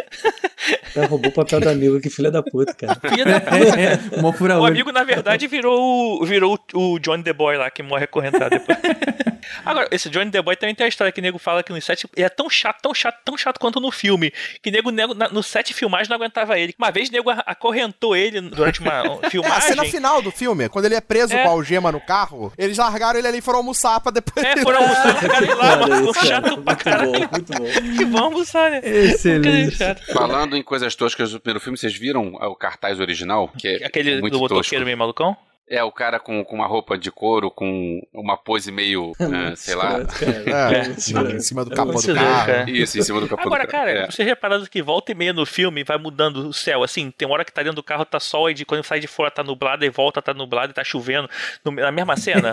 Ela roubou o papel do amigo, que filha da puta, cara. Filha da puta. É, é. O amigo, na verdade, virou, o, virou o Johnny the Boy lá, que morre acorrentado depois. Agora, esse Johnny the Boy também tem a história que o nego fala que no set ele é tão chato, tão chato, tão chato quanto no filme. Que o nego, nego no set de filmagem não aguentava ele. Uma vez o nego acorrentou ele durante uma filmagem. É, a cena final do filme, quando ele é preso é. com a algema no carro, eles largaram ele ali e foram almoçar pra depois... É, foram almoçar, largaram ele lá, ficou chato pra caralho. Muito bom, muito bom. Que bom almoçar, né? Excelente. Falando em coisas toscas do primeiro filme, vocês viram o cartaz original? Que é aquele muito do motoqueiro tosco. Meio malucão? É, o cara com, com uma roupa de couro, com uma pose meio, é, sei lá... É, é, em cima do capô do carro. Cara. Isso, em cima do capô Agora, do carro. cara, é. vocês repararam que volta e meia no filme vai mudando o céu, assim, tem uma hora que tá dentro do carro, tá sol, e de, quando sai de fora tá nublado, e volta, tá nublado, e tá chovendo, no, na mesma cena.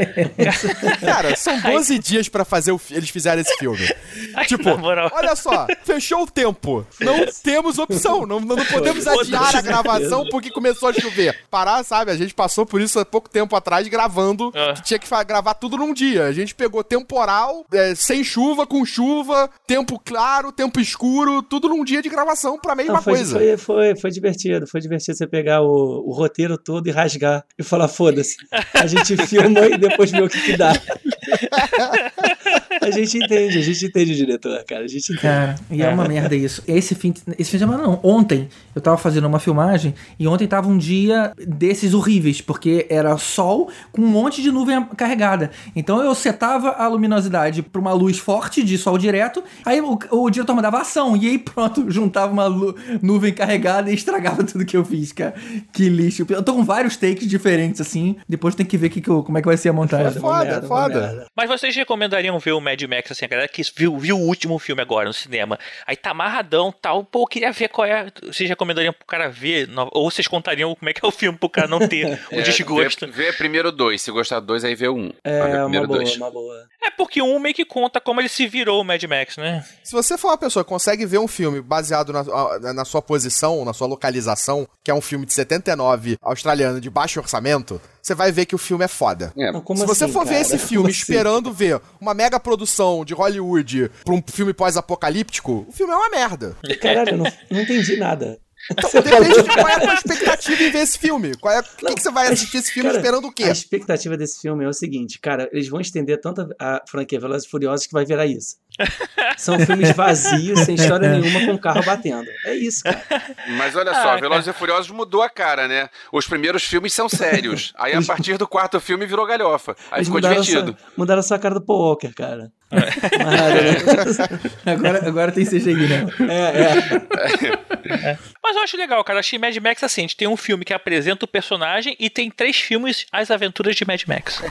Cara, são doze Aí... dias pra fazer o fi- eles fizerem esse filme. Aí, tipo, olha só, fechou o tempo, não temos opção, não, não podemos adiar a gravação porque começou a chover. Parar, sabe, a gente passou por isso há pouco tempo atrás gravando, ah. que tinha que fa- gravar tudo num dia. A gente pegou temporal, é, sem chuva, com chuva, tempo claro, tempo escuro, tudo num dia de gravação pra mesma Não, foi, coisa. Foi, foi, foi divertido, foi divertido você pegar o, o roteiro todo e rasgar e falar, foda-se, a gente filma e depois vê o que que dá. A gente entende, a gente entende o diretor, cara, a gente entende. Cara, e é uma merda isso. Esse fim, esse fim de semana não, ontem eu tava fazendo uma filmagem e ontem tava um dia desses horríveis, porque era sol com um monte de nuvem carregada. Então eu setava a luminosidade pra uma luz forte de sol direto, aí o, o diretor mandava ação, e aí pronto, juntava uma lu- nuvem carregada e estragava tudo que eu fiz, cara. Que lixo. Eu tô com vários takes diferentes, assim, depois tem que ver que que eu, como é que vai ser a montagem. É foda, merda, é foda. Mas vocês recomendariam ver o Mad Max, assim, a galera que viu, viu o último filme agora no cinema, aí tá amarradão, tal, pô, queria ver qual é, vocês recomendariam pro cara ver, ou vocês contariam como é que é o filme pro cara não ter o É, desgosto? Vê, vê primeiro dois, se gostar do dois, aí vê um. É, uma boa, dois. uma boa. É porque um meio que conta como ele se virou o Mad Max, né? Se você for uma pessoa que consegue ver um filme baseado na, na sua posição, na sua localização, que é um filme de setenta e nove australiano de baixo orçamento, você vai ver que o filme é foda. É. Não, como Se você assim, for cara? ver esse filme Como esperando assim? ver uma mega produção de Hollywood pra um filme pós-apocalíptico, o filme é uma merda. Caralho, eu não, não entendi nada. Então, depende de qual é a tua expectativa em ver esse filme. Qual é, o que, que você vai assistir esse filme Cara, esperando o quê? A expectativa desse filme é o seguinte, cara, eles vão estender tanto a franquia Velozes e Furiosos que vai virar isso. São filmes vazios, sem história nenhuma, com o carro batendo. É isso, cara. Mas olha só, ah, Velozes e Furiosos mudou a cara, né? Os primeiros filmes são sérios. Aí a partir do quarto filme virou galhofa. Aí Eles ficou divertido. Só, mudaram só a cara do Paul Walker, cara. É. Né? agora, agora tem C G I, né? É, é. é. Mas eu acho legal, cara. Eu achei Mad Max assim. A gente tem um filme que apresenta o personagem e tem três filmes, As Aventuras de Mad Max.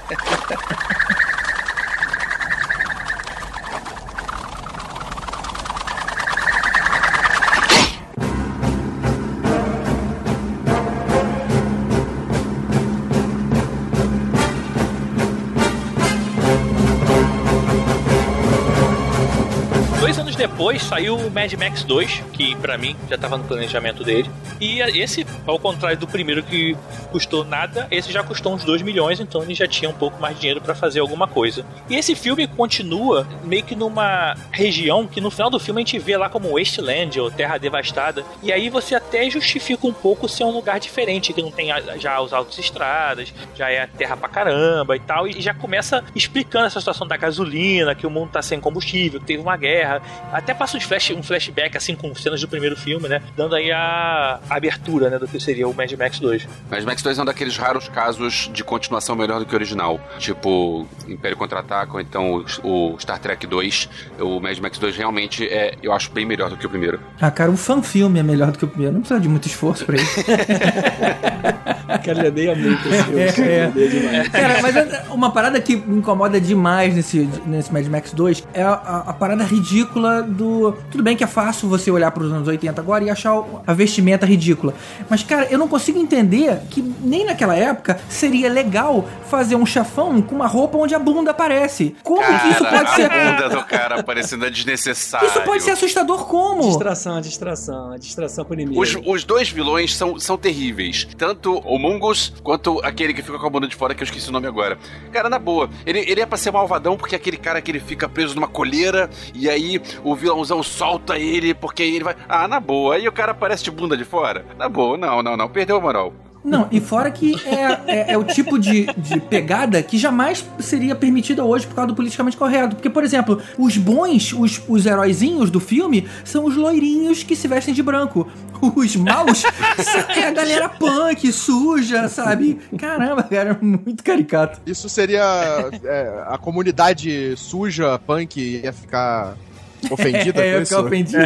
Depois saiu o Mad Max dois, que pra mim já tava no planejamento dele. E esse, ao contrário do primeiro que custou nada, esse já custou uns dois milhões, então ele já tinha um pouco mais de dinheiro pra fazer alguma coisa. E esse filme continua meio que numa região que no final do filme a gente vê lá como Wasteland, ou Terra Devastada. E aí você até justifica um pouco ser um lugar diferente, que não tem já as autoestradas, já é terra pra caramba e tal. E já começa explicando essa situação da gasolina, que o mundo tá sem combustível, que teve uma guerra. Até passa um, flash, um flashback, assim, com cenas do primeiro filme, né? Dando aí a, a abertura, né, do que seria o Mad Max dois. Mad Max dois é um daqueles raros casos de continuação melhor do que o original. Tipo, Império Contra-Ataca, ou então o, o Star Trek dois. O Mad Max dois realmente é, eu acho, bem melhor do que o primeiro. Ah, cara, um fan-filme é melhor do que o primeiro. Não precisa de muito esforço pra isso. Cara, ele odeia muito esse filme. É, é. Odeia demais. Cara, mas uma parada que me incomoda demais nesse, nesse Mad Max dois é a, a, a parada ridícula do... Tudo bem que é fácil você olhar para os anos oitenta agora e achar a vestimenta ridícula. Mas, cara, eu não consigo entender que nem naquela época seria legal fazer um chefão com uma roupa onde a bunda aparece. Como cara, que isso pode a ser... a bunda do cara aparecendo é desnecessário. Isso pode ser assustador como? Distração, a distração. A distração pro inimigo. Os, os dois vilões são, são terríveis. Tanto o Mungus quanto aquele que fica com a bunda de fora, que eu esqueci o nome agora. Cara, na boa, ele, ele é pra ser malvadão porque é aquele cara que ele fica preso numa coleira e aí o vilãozão solta ele porque aí ele vai... Ah, na boa. Aí o cara aparece de bunda de fora. Na boa, não, não, não. Perdeu a moral. Não, e fora que é, é, é o tipo de, de pegada que jamais seria permitida hoje por causa do politicamente correto. Porque, por exemplo, os bons, os, os heróizinhos do filme são os loirinhos que se vestem de branco. Os maus é a galera punk, suja, sabe? Caramba, cara, muito caricato. Isso seria... É, a comunidade suja, punk, ia ficar... ofendida é, com isso? ofendida.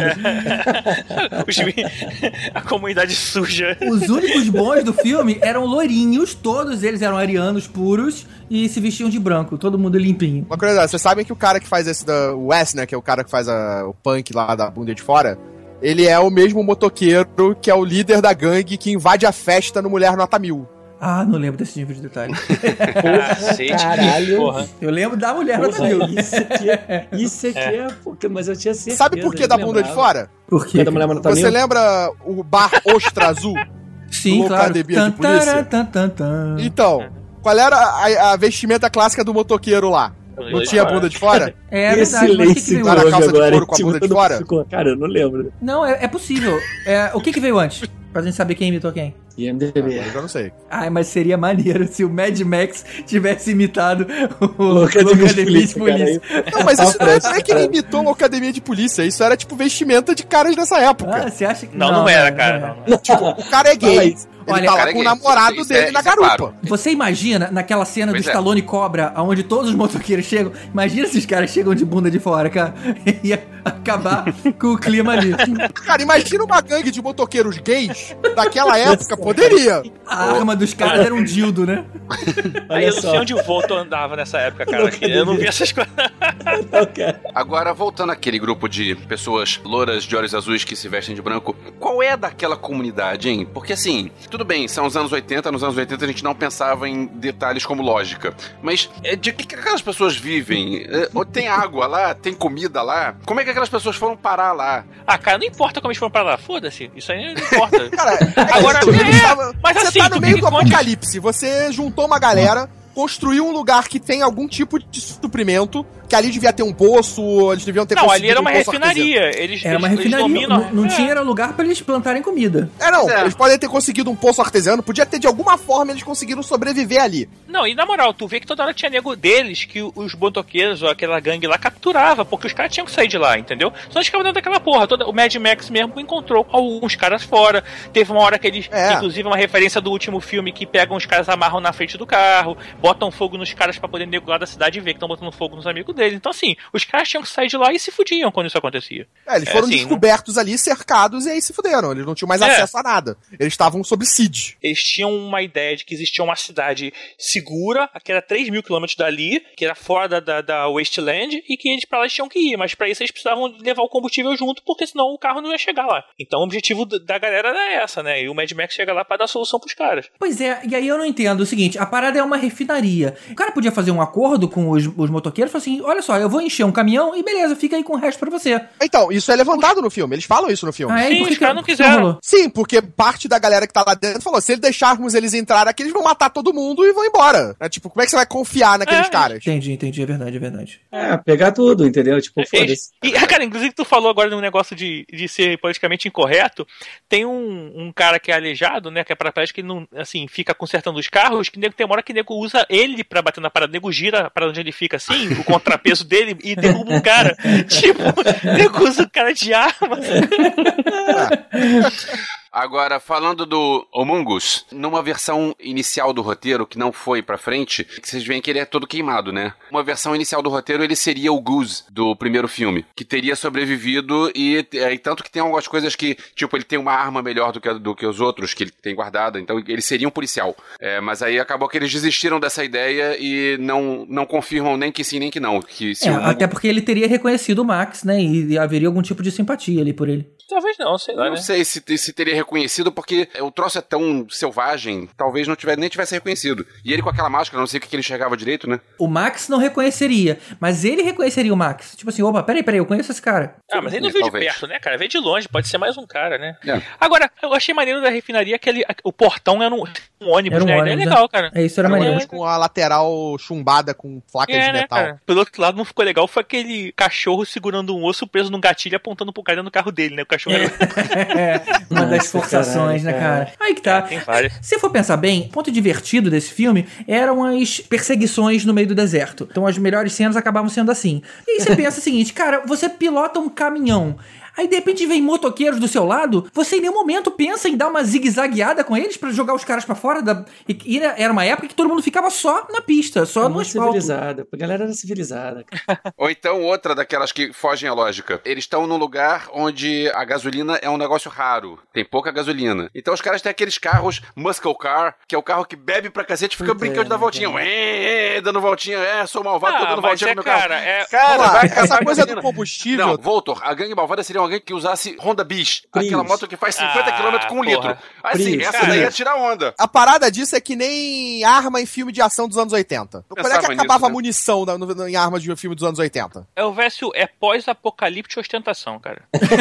É. A comunidade suja. Os únicos bons do filme eram loirinhos, todos eles eram arianos puros e se vestiam de branco, todo mundo limpinho. Uma curiosidade, vocês sabem que o cara que faz esse, da, o Wes, né, que é o cara que faz a, o punk lá da bunda de fora, ele é o mesmo motoqueiro que é o líder da gangue que invade a festa no Mulher Nota Mil. Ah, não lembro desse nível de detalhe. Porra, caralho. Porra. Eu lembro da Mulher Nota Mil. Isso aqui é... Isso aqui é... é mas eu tinha certeza. Sabe por que da bunda de fora? Por quê? Você lembra o bar Ostra Azul? Sim, claro. Academia de polícia? Tan, tan, tan. Então, qual era a, a vestimenta clássica do motoqueiro lá? Não tinha a bunda de fora? É verdade, mas o que, que veio antes? Era a calça agora, de couro com a bunda de fora? Cara, eu não lembro. Não, é, é possível. É, o que que veio antes? Pra gente saber quem imitou quem. I M D B. Eu não sei. Ai, mas seria maneiro se o Mad Max tivesse imitado o Loucademia de Polícia. polícia. Não, mas isso não é, não é que ele imitou a Loucademia de Polícia. Isso era tipo vestimenta de caras dessa época. Ah, você acha que... Não, não, não era, cara. Não, não. Tipo, o cara é gay. Ele Olha, tá lá com o namorado isso dele é, na isso é garupa. claro. Você imagina, naquela cena Pois do é. Stallone Cobra, onde todos os motoqueiros chegam, imagina se os caras chegam de bunda de fora, cara. Ia acabar com o clima ali. Cara, imagina uma gangue de motoqueiros gays daquela época, poderia. A arma dos caras era um dildo, né? Aí eu não sei onde o Volto andava nessa época, cara. Que eu não vi essas coisas. Agora, voltando àquele grupo de pessoas louras de olhos azuis que se vestem de branco, qual é daquela comunidade, hein? Porque assim, tudo bem, são os anos oitenta, nos anos oitenta a gente não pensava em detalhes como lógica, mas é, de que, que aquelas pessoas vivem? É, tem água lá? Tem comida lá? Como é que aquelas pessoas foram parar lá? Ah, cara, não importa como eles foram pra lá. Foda-se. Isso aí não importa. Cara, é Agora, isso, é, tava, mas você assim, tá no tu meio que do conte- apocalipse, você juntou uma galera, construiu um lugar que tem algum tipo de suprimento, que ali devia ter um poço, eles deviam ter Não, ali era um uma refinaria. Eles, Era uma eles, refinaria. eles dominam... Não, não é. tinha era lugar pra eles plantarem comida. É, não. É. Eles podem ter conseguido um poço artesiano. Podia ter, de alguma forma, eles conseguiram sobreviver ali. Não, e na moral, tu vê que toda hora tinha nego deles que os motoqueiros ou aquela gangue lá capturava, porque os caras tinham que sair de lá, entendeu? Só eles ficavam dentro daquela porra. Toda, o Mad Max mesmo encontrou alguns caras fora. Teve uma hora que eles, É. inclusive uma referência do último filme, que pegam os caras, amarram na frente do carro, botam fogo nos caras pra poder nego lá da cidade e ver que estão botando fogo nos amigos deles. Então assim, os caras tinham que sair de lá e se fudiam quando isso acontecia. É, eles É, foram assim, descobertos ali, cercados, e aí se fuderam. Eles não tinham mais É. acesso a nada. Eles estavam sob siege. Eles tinham uma ideia de que existia uma cidade segura, que era três mil quilômetros dali, que era fora da, da, da Wasteland, e que eles pra lá eles tinham que ir, mas pra isso eles precisavam levar o combustível junto, porque senão o carro não ia chegar lá. Então o objetivo da galera era essa, né? E o Mad Max chega lá pra dar solução pros caras. Pois é, e aí eu não entendo o seguinte, a parada é uma refinaria. O cara podia fazer um acordo com os, os motoqueiros, falar assim, olha só, eu vou encher um caminhão e beleza, fica aí com o resto pra você. Então, isso é levantado no filme. Eles falam isso no filme. Ah, é? E Sim, por que os caras que- não por que quiseram. rolou? Sim, porque parte da galera que tá lá dentro falou, se deixarmos eles entrar aqui, eles vão matar todo mundo e vão embora. É tipo, como é que você vai confiar naqueles É. caras? Entendi, entendi, é verdade, é verdade. É, pegar tudo, entendeu? Tipo, foda-se. E, cara, inclusive tu falou agora de um negócio de, de ser politicamente incorreto. Tem um, um cara que é aleijado, né, que é paraplégico, que não, assim, fica consertando os carros, que nego tem uma hora que nego usa ele pra bater na parada, nego gira pra onde ele fica assim, o contrapeso dele, e derruba o cara. Tipo, nego usa o cara de arma. Agora, falando do Among Us, numa versão inicial do roteiro, que não foi pra frente, que vocês veem que ele é todo queimado, né? Uma versão inicial do roteiro, ele seria o Goose, do primeiro filme, que teria sobrevivido e, e tanto que tem algumas coisas que, tipo, ele tem uma arma melhor do que, do que os outros, que ele tem guardada, então ele seria um policial. É, mas aí acabou que eles desistiram dessa ideia e não, não confirmam nem que sim, nem que não. Que se É, o... até porque ele teria reconhecido o Max, né, e haveria algum tipo de simpatia ali por ele. Talvez não, sei lá, Não né? sei se, se teria reconhecido, porque o troço é tão selvagem, talvez não tivesse, nem tivesse reconhecido. E ele com aquela máscara, não sei o que, que ele enxergava direito, né? O Max não reconheceria, mas ele reconheceria o Max. Tipo assim, opa, peraí, peraí, eu conheço esse cara. Ah, mas ele não É, veio talvez. de perto, né, cara? Veio de longe, pode ser mais um cara, né? É. Agora, eu achei maneiro da refinaria que ele, o portão era um, um ônibus, Era um né? ônibus, é legal, né? cara. É, isso era Era um maneiro. ônibus com a lateral chumbada com placa É, de né, metal. cara? Pelo outro lado, não ficou legal, foi aquele cachorro segurando um osso preso num gatilho apontando pro cara no carro dele, né? O cachorro era... É, uma Nossa, das forçações, caralho, né, cara? Aí que tá. É, tem várias. Se for pensar bem, o ponto divertido desse filme eram as perseguições no meio do deserto. Então as melhores cenas acabavam sendo assim. E aí você pensa o seguinte, cara, você pilota um caminhão. Aí de repente vem motoqueiros do seu lado, você em nenhum momento pensa em dar uma zigue-zagueada com eles pra jogar os caras pra fora da... E era uma época que todo mundo ficava só na pista, só no Muito asfalto. civilizada. A galera era civilizada. Cara. Ou então outra daquelas que fogem à lógica. Eles estão num lugar onde a gasolina é um negócio raro. Tem pouca gasolina. Então os caras têm aqueles carros muscle car, que é o carro que bebe pra cacete e fica Puta, brincando da voltinha. é. Ué, dando voltinha. É, sou malvado, tô Ah, dando mas voltinha é, com meu carro. cara, é... Cara, Vamos lá, vai essa caçar coisa do gasolina. combustível... Não, Voltor, a gangue malvada seria alguém que usasse Honda Bis. Prius. Aquela moto que faz cinquenta Ah, quilômetros com um porra. litro. Assim, Prius, essa cara. daí ia tirar onda. A parada disso é que nem arma em filme de ação dos anos oitenta. Quando é que Pensava acabava nisso, a né? munição na- no- em armas de um filme dos anos oitenta? É o verso, é pós-apocalipse ostentação, cara.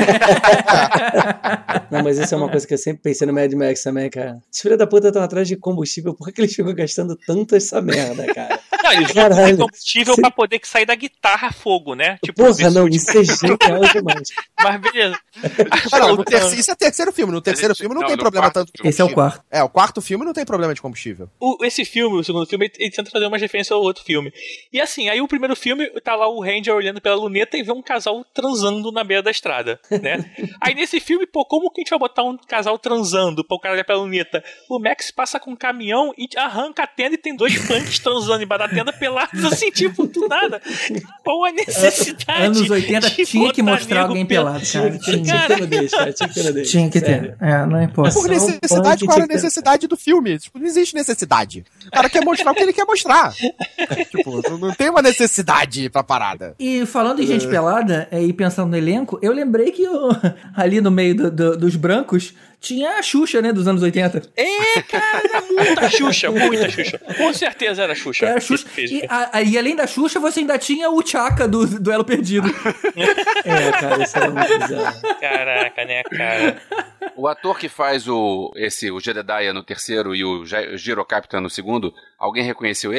Não, mas isso é uma coisa que eu sempre pensei no Mad Max também, cara. Os filhos da puta estão atrás de combustível, por que eles ficam gastando tanto essa merda, cara? Não, eles Caralho. usam combustível Sim. pra poder que sair da guitarra fogo, né? Tipo, Porra, desse não, último- isso é genial demais. Mas beleza. Ah, não, no terceiro, isso é terceiro filme. No terceiro gente- filme não, não, tem no problema quarto tanto de Esse é o combustível. quarto. É, o quarto filme não tem problema de combustível. O- esse filme, o segundo filme, ele, ele tenta fazer uma referência ao outro filme. E assim, aí o primeiro filme, tá lá o Ranger olhando pela luneta e vê um casal transando na beira da estrada, né? Aí nesse filme, pô, como que a gente vai botar um casal transando pra o cara olhar pela luneta? O Max passa com um caminhão e arranca a tenda e tem dois punks transando embaixo da tenda pelados, assim, tipo, do nada. Qual a necessidade? Anos oitenta de tinha que botar mostrar nego alguém pelado? pelado, cara. Tinha, tinha que ter no deixa, cara. Tinha que ter no deixa. Tinha que ter. sério. É, não importa. Por Só um necessidade, punk qual era tinha a que ter- necessidade do filme? Tipo, não existe necessidade. O cara quer mostrar o que ele quer mostrar. Tipo, não- não tem uma necessidade pra parada. E falando em gente pelada, é, e pensando no elenco, eu lembrei que o- ali no meio do- do- dos brancos tinha a Xuxa, né, dos anos oitenta. É, cara, era muita Xuxa, muita Xuxa. Com certeza era Xuxa. Era a Xuxa. Que fez- E, a- a- e além da Xuxa, você ainda tinha o Chaka do Duelo Perdido. É, cara, isso era muito bizarro. Caraca, né, cara? O ator que faz o esse o Jedediah no terceiro e o Ja- o Giro Captain no segundo, alguém reconheceu ele?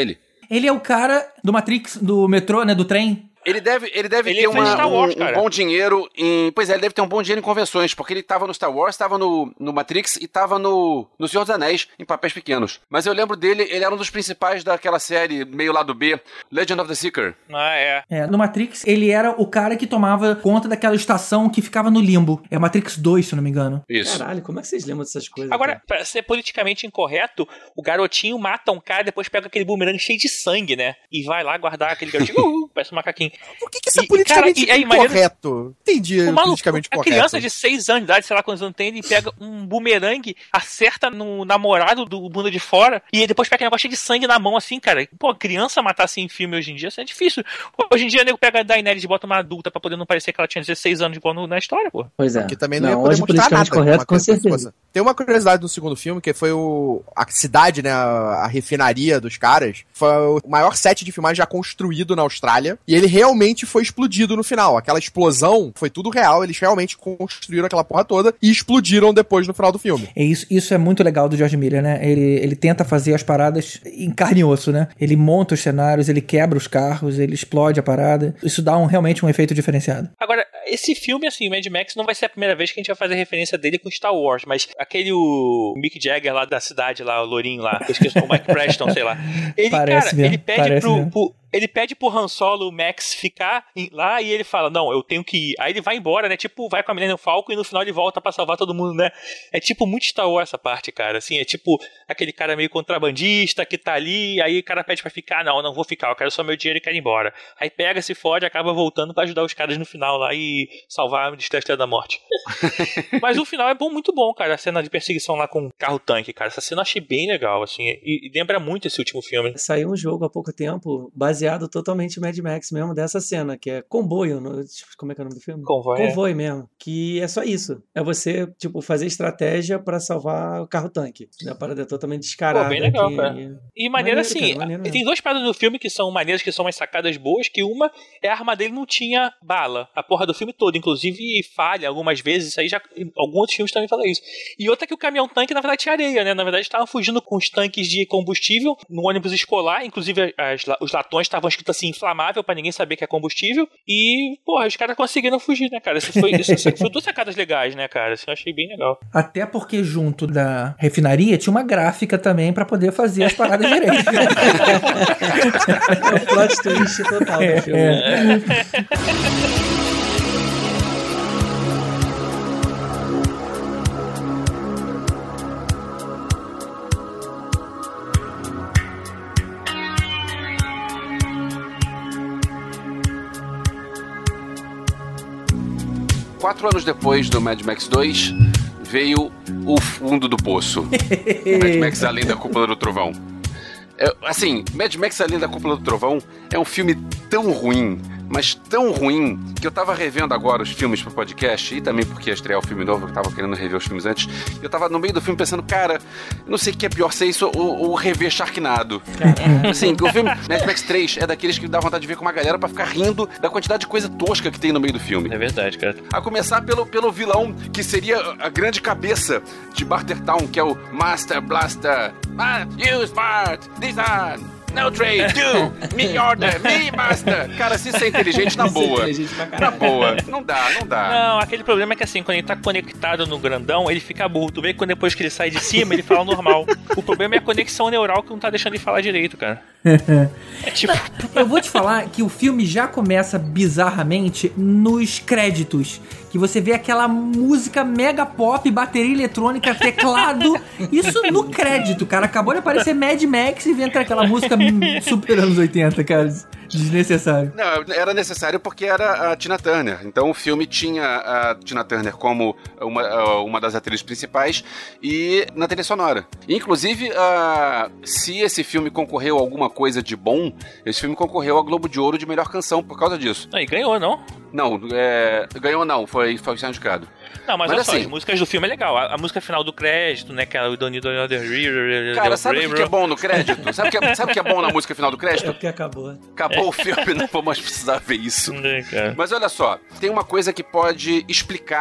Ele é o cara do Matrix, do metrô, né, do trem. Ele deve, ele deve ele ter uma, Star Wars, um, um bom dinheiro em... Pois é, ele deve ter um bom dinheiro em convenções, porque ele tava no Star Wars, tava no, no Matrix e tava no, no Senhor dos Anéis, em papéis pequenos. Mas eu lembro dele, ele era um dos principais daquela série meio lado B, Legend of the Seeker. Ah, é. É, no Matrix, ele era o cara que tomava conta daquela estação que ficava no limbo. É Matrix dois, se eu não me engano. Isso. Caralho, como é que vocês lembram dessas coisas? Agora, cara? pra ser politicamente incorreto, o garotinho mata um cara e depois pega aquele bumerangue cheio de sangue, né? E vai lá guardar aquele garotinho, uh, parece um macaquinho. Por que, que isso é E- politicamente cara, e aí, incorreto? Entendi, O maluco, politicamente a correto. criança de seis anos de idade, sei lá quantos anos tem, ele pega um bumerangue, acerta no namorado do bunda de fora e depois pega um negócio cheio de sangue na mão, assim, cara. Pô, criança matar assim em filme hoje em dia, isso é difícil. Pô, hoje em dia, o nego pega a Daenerys e bota uma adulta pra poder não parecer que ela tinha dezesseis anos de igual no- na história, pô. Pois é. Que também não, Não, ia poder hoje mostrar politicamente nada. correto, uma com coisa- certeza. coisa. Tem uma curiosidade no segundo filme, que foi o a cidade, né, a, a refinaria dos caras, foi o maior set de filmagem já construído na Austrália, e ele realmente foi explodido no final. Aquela explosão foi tudo real, eles realmente construíram aquela porra toda e explodiram depois no final do filme. É isso, isso é muito legal do George Miller, né? Ele, ele tenta fazer as paradas em carne e osso, né? Ele monta os cenários, ele quebra os carros, ele explode a parada. Isso dá um, realmente um efeito diferenciado. Agora, esse filme, assim, Mad Max, não vai ser a primeira vez que a gente vai fazer referência dele com Star Wars, mas aquele o Mick Jagger lá da cidade, lá, o Lourinho lá, eu esqueci o Mike Preston, sei lá. Ele, Parece cara, mesmo, ele pede parece pro, mesmo. pro- ele pede pro Han Solo, o Max, ficar em- lá e ele fala, não, eu tenho que ir. Aí ele vai embora, né? Tipo, vai com a Millennium Falcon e no final ele volta pra salvar todo mundo, né? É tipo muito Star Wars essa parte, cara. Assim, é tipo aquele cara meio contrabandista que tá ali, aí o cara pede pra ficar. Não, eu não vou ficar, eu quero só meu dinheiro e quero ir embora. Aí pega, se fode, acaba voltando pra ajudar os caras no final lá e salvar a Estrela da Morte. Mas o final é bom, muito bom, cara. A cena de perseguição lá com o carro-tanque, cara. Essa cena eu achei bem legal, assim. E, e lembra muito esse último filme. Saiu um jogo há pouco tempo baseado totalmente em Mad Max mesmo, dessa cena, que é Comboio. no- Como é que é o nome do filme? Convoy, é. Convoy mesmo. Que é só isso. É você, tipo, fazer estratégia pra salvar o carro-tanque. A parada é totalmente descarada. Pô, bem legal, que- cara. E maneiro, Maneiro, assim, cara, maneiro mesmo. tem duas paradas do filme que são maneiras, que são umas sacadas boas, que uma é a arma dele não tinha bala. A porra do filme todo, inclusive falha algumas vezes, isso aí já, alguns outros filmes também falam isso. E outra é que o caminhão-tanque, na verdade, tinha areia, né? Na verdade, estavam fugindo com os tanques de combustível no ônibus escolar, inclusive as, os latões estavam escritos assim, inflamável, pra ninguém saber que é combustível, e, porra, os caras conseguiram fugir, né, cara? Isso foi, isso, isso foi duas sacadas legais, né, cara? Isso eu achei bem legal. Até porque junto da refinaria tinha uma gráfica também pra poder fazer as paradas direito. É o plot twist total do filme. É. Quatro anos depois do Mad Max dois, veio o fundo do poço. Mad Max Além da Cúpula do Trovão. É, assim, Mad Max Além da Cúpula do Trovão é um filme tão ruim, mas tão ruim, que eu tava revendo agora os filmes pro podcast, e também porque ia estrear o filme novo, eu tava querendo rever os filmes antes, e eu tava no meio do filme pensando, cara, não sei o que é pior ser isso ou, ou rever Sharknado. Assim, o filme Mad Max três é daqueles que dá vontade de ver com uma galera pra ficar rindo da quantidade de coisa tosca que tem no meio do filme. É verdade, cara. A começar pelo, pelo vilão, que seria a grande cabeça de Bartertown, que é o Master Blaster. Ah, you smart, design, no trade, do, me order, me master. Cara, se isso é inteligente, na boa. Na boa. Não dá, não dá. Não, aquele problema é que assim, quando ele tá conectado no grandão, ele fica burro. Tu vê que quando depois que ele sai de cima, ele fala normal. O problema é a conexão neural que não tá deixando ele falar direito, cara. É tipo... Eu vou te falar que o filme já começa bizarramente nos créditos. Que você vê aquela música mega pop, bateria eletrônica, teclado. Isso no crédito, cara. Acabou de aparecer Mad Max e vem entrar aquela música super anos oitenta, cara. Desnecessário. Não, era necessário porque era a Tina Turner. Então o filme tinha a Tina Turner como uma, uma das atrizes principais e na trilha sonora. Inclusive, uh, se esse filme concorreu a alguma coisa de bom, esse filme concorreu ao Globo de Ouro de melhor canção por causa disso. Aí ganhou, não? Não, é, ganhou não, foi, foi indicado. Não, mas, Mas olha só, assim- as músicas do filme é legal. A, a música final do crédito, né? Que é o Don't Need Another River. Cara, sabe o que que é bom no crédito? Sabe o que, é- sabe o que é bom na música final do É crédito? porque acabou. Acabou o filme, não vou mais precisar ver isso. É, cara. Mas olha só, tem uma coisa que pode explicar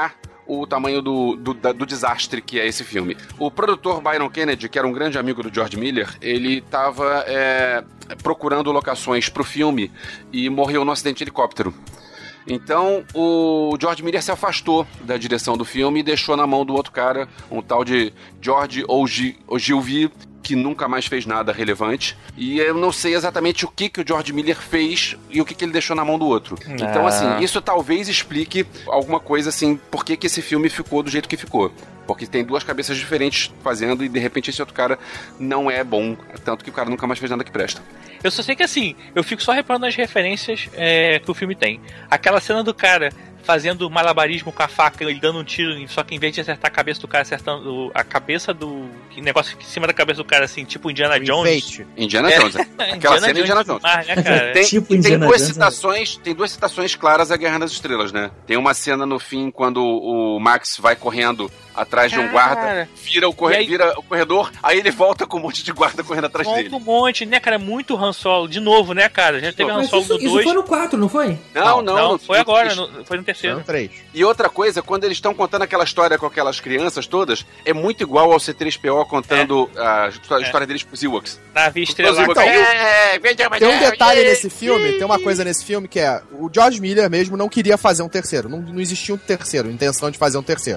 o tamanho do, do, da, do desastre que é esse filme. O produtor Byron Kennedy, que era um grande amigo do George Miller, ele estava é, procurando locações pro filme e morreu num acidente de helicóptero. Então, o George Miller se afastou da direção do filme e deixou na mão do outro cara, um tal de George Ogilvy, que nunca mais fez nada relevante. E eu não sei exatamente o que, que o George Miller fez e o que, que ele deixou na mão do outro. Ah. Então, assim, isso talvez explique alguma coisa, assim, por que, que esse filme ficou do jeito que ficou. Porque tem duas cabeças diferentes fazendo e, de repente, esse outro cara não é bom. Tanto que o cara nunca mais fez nada que presta. Eu só sei que, assim, eu fico só reparando nas referências é, que o filme tem. Aquela cena do cara fazendo malabarismo com a faca e dando um tiro, só que em vez de acertar a cabeça do cara, acertando a cabeça do... Que negócio em cima da cabeça do cara, assim, tipo Indiana Jones. Indiana é. Jones. Aquela cena é Indiana Jones. Demais, né, cara? Tem, tipo tem, duas Jones, citações, tem duas citações claras à Guerra nas Estrelas, né? Tem uma cena no fim, quando o Max vai correndo atrás cara. de um guarda, vira o, corre... aí... vira o corredor, aí ele volta com um monte de guarda correndo atrás volta dele. um monte, né, cara? Muito Han Solo. De novo, né, cara? Já teve Han Solo isso, do dois. Isso foi no quatro, não foi? Não, não. Não, não foi agora. No, foi no terceiro. Não, três. E outra coisa, quando eles estão contando aquela história com aquelas crianças todas, é muito igual ao C três P O contando é. a história, é. deles pros Ewoks. Navio estrelado. Então, é, tem um detalhe nesse filme, tem uma coisa nesse filme que é, o George Miller mesmo não queria fazer um terceiro, não, não existia um terceiro, intenção de fazer um terceiro.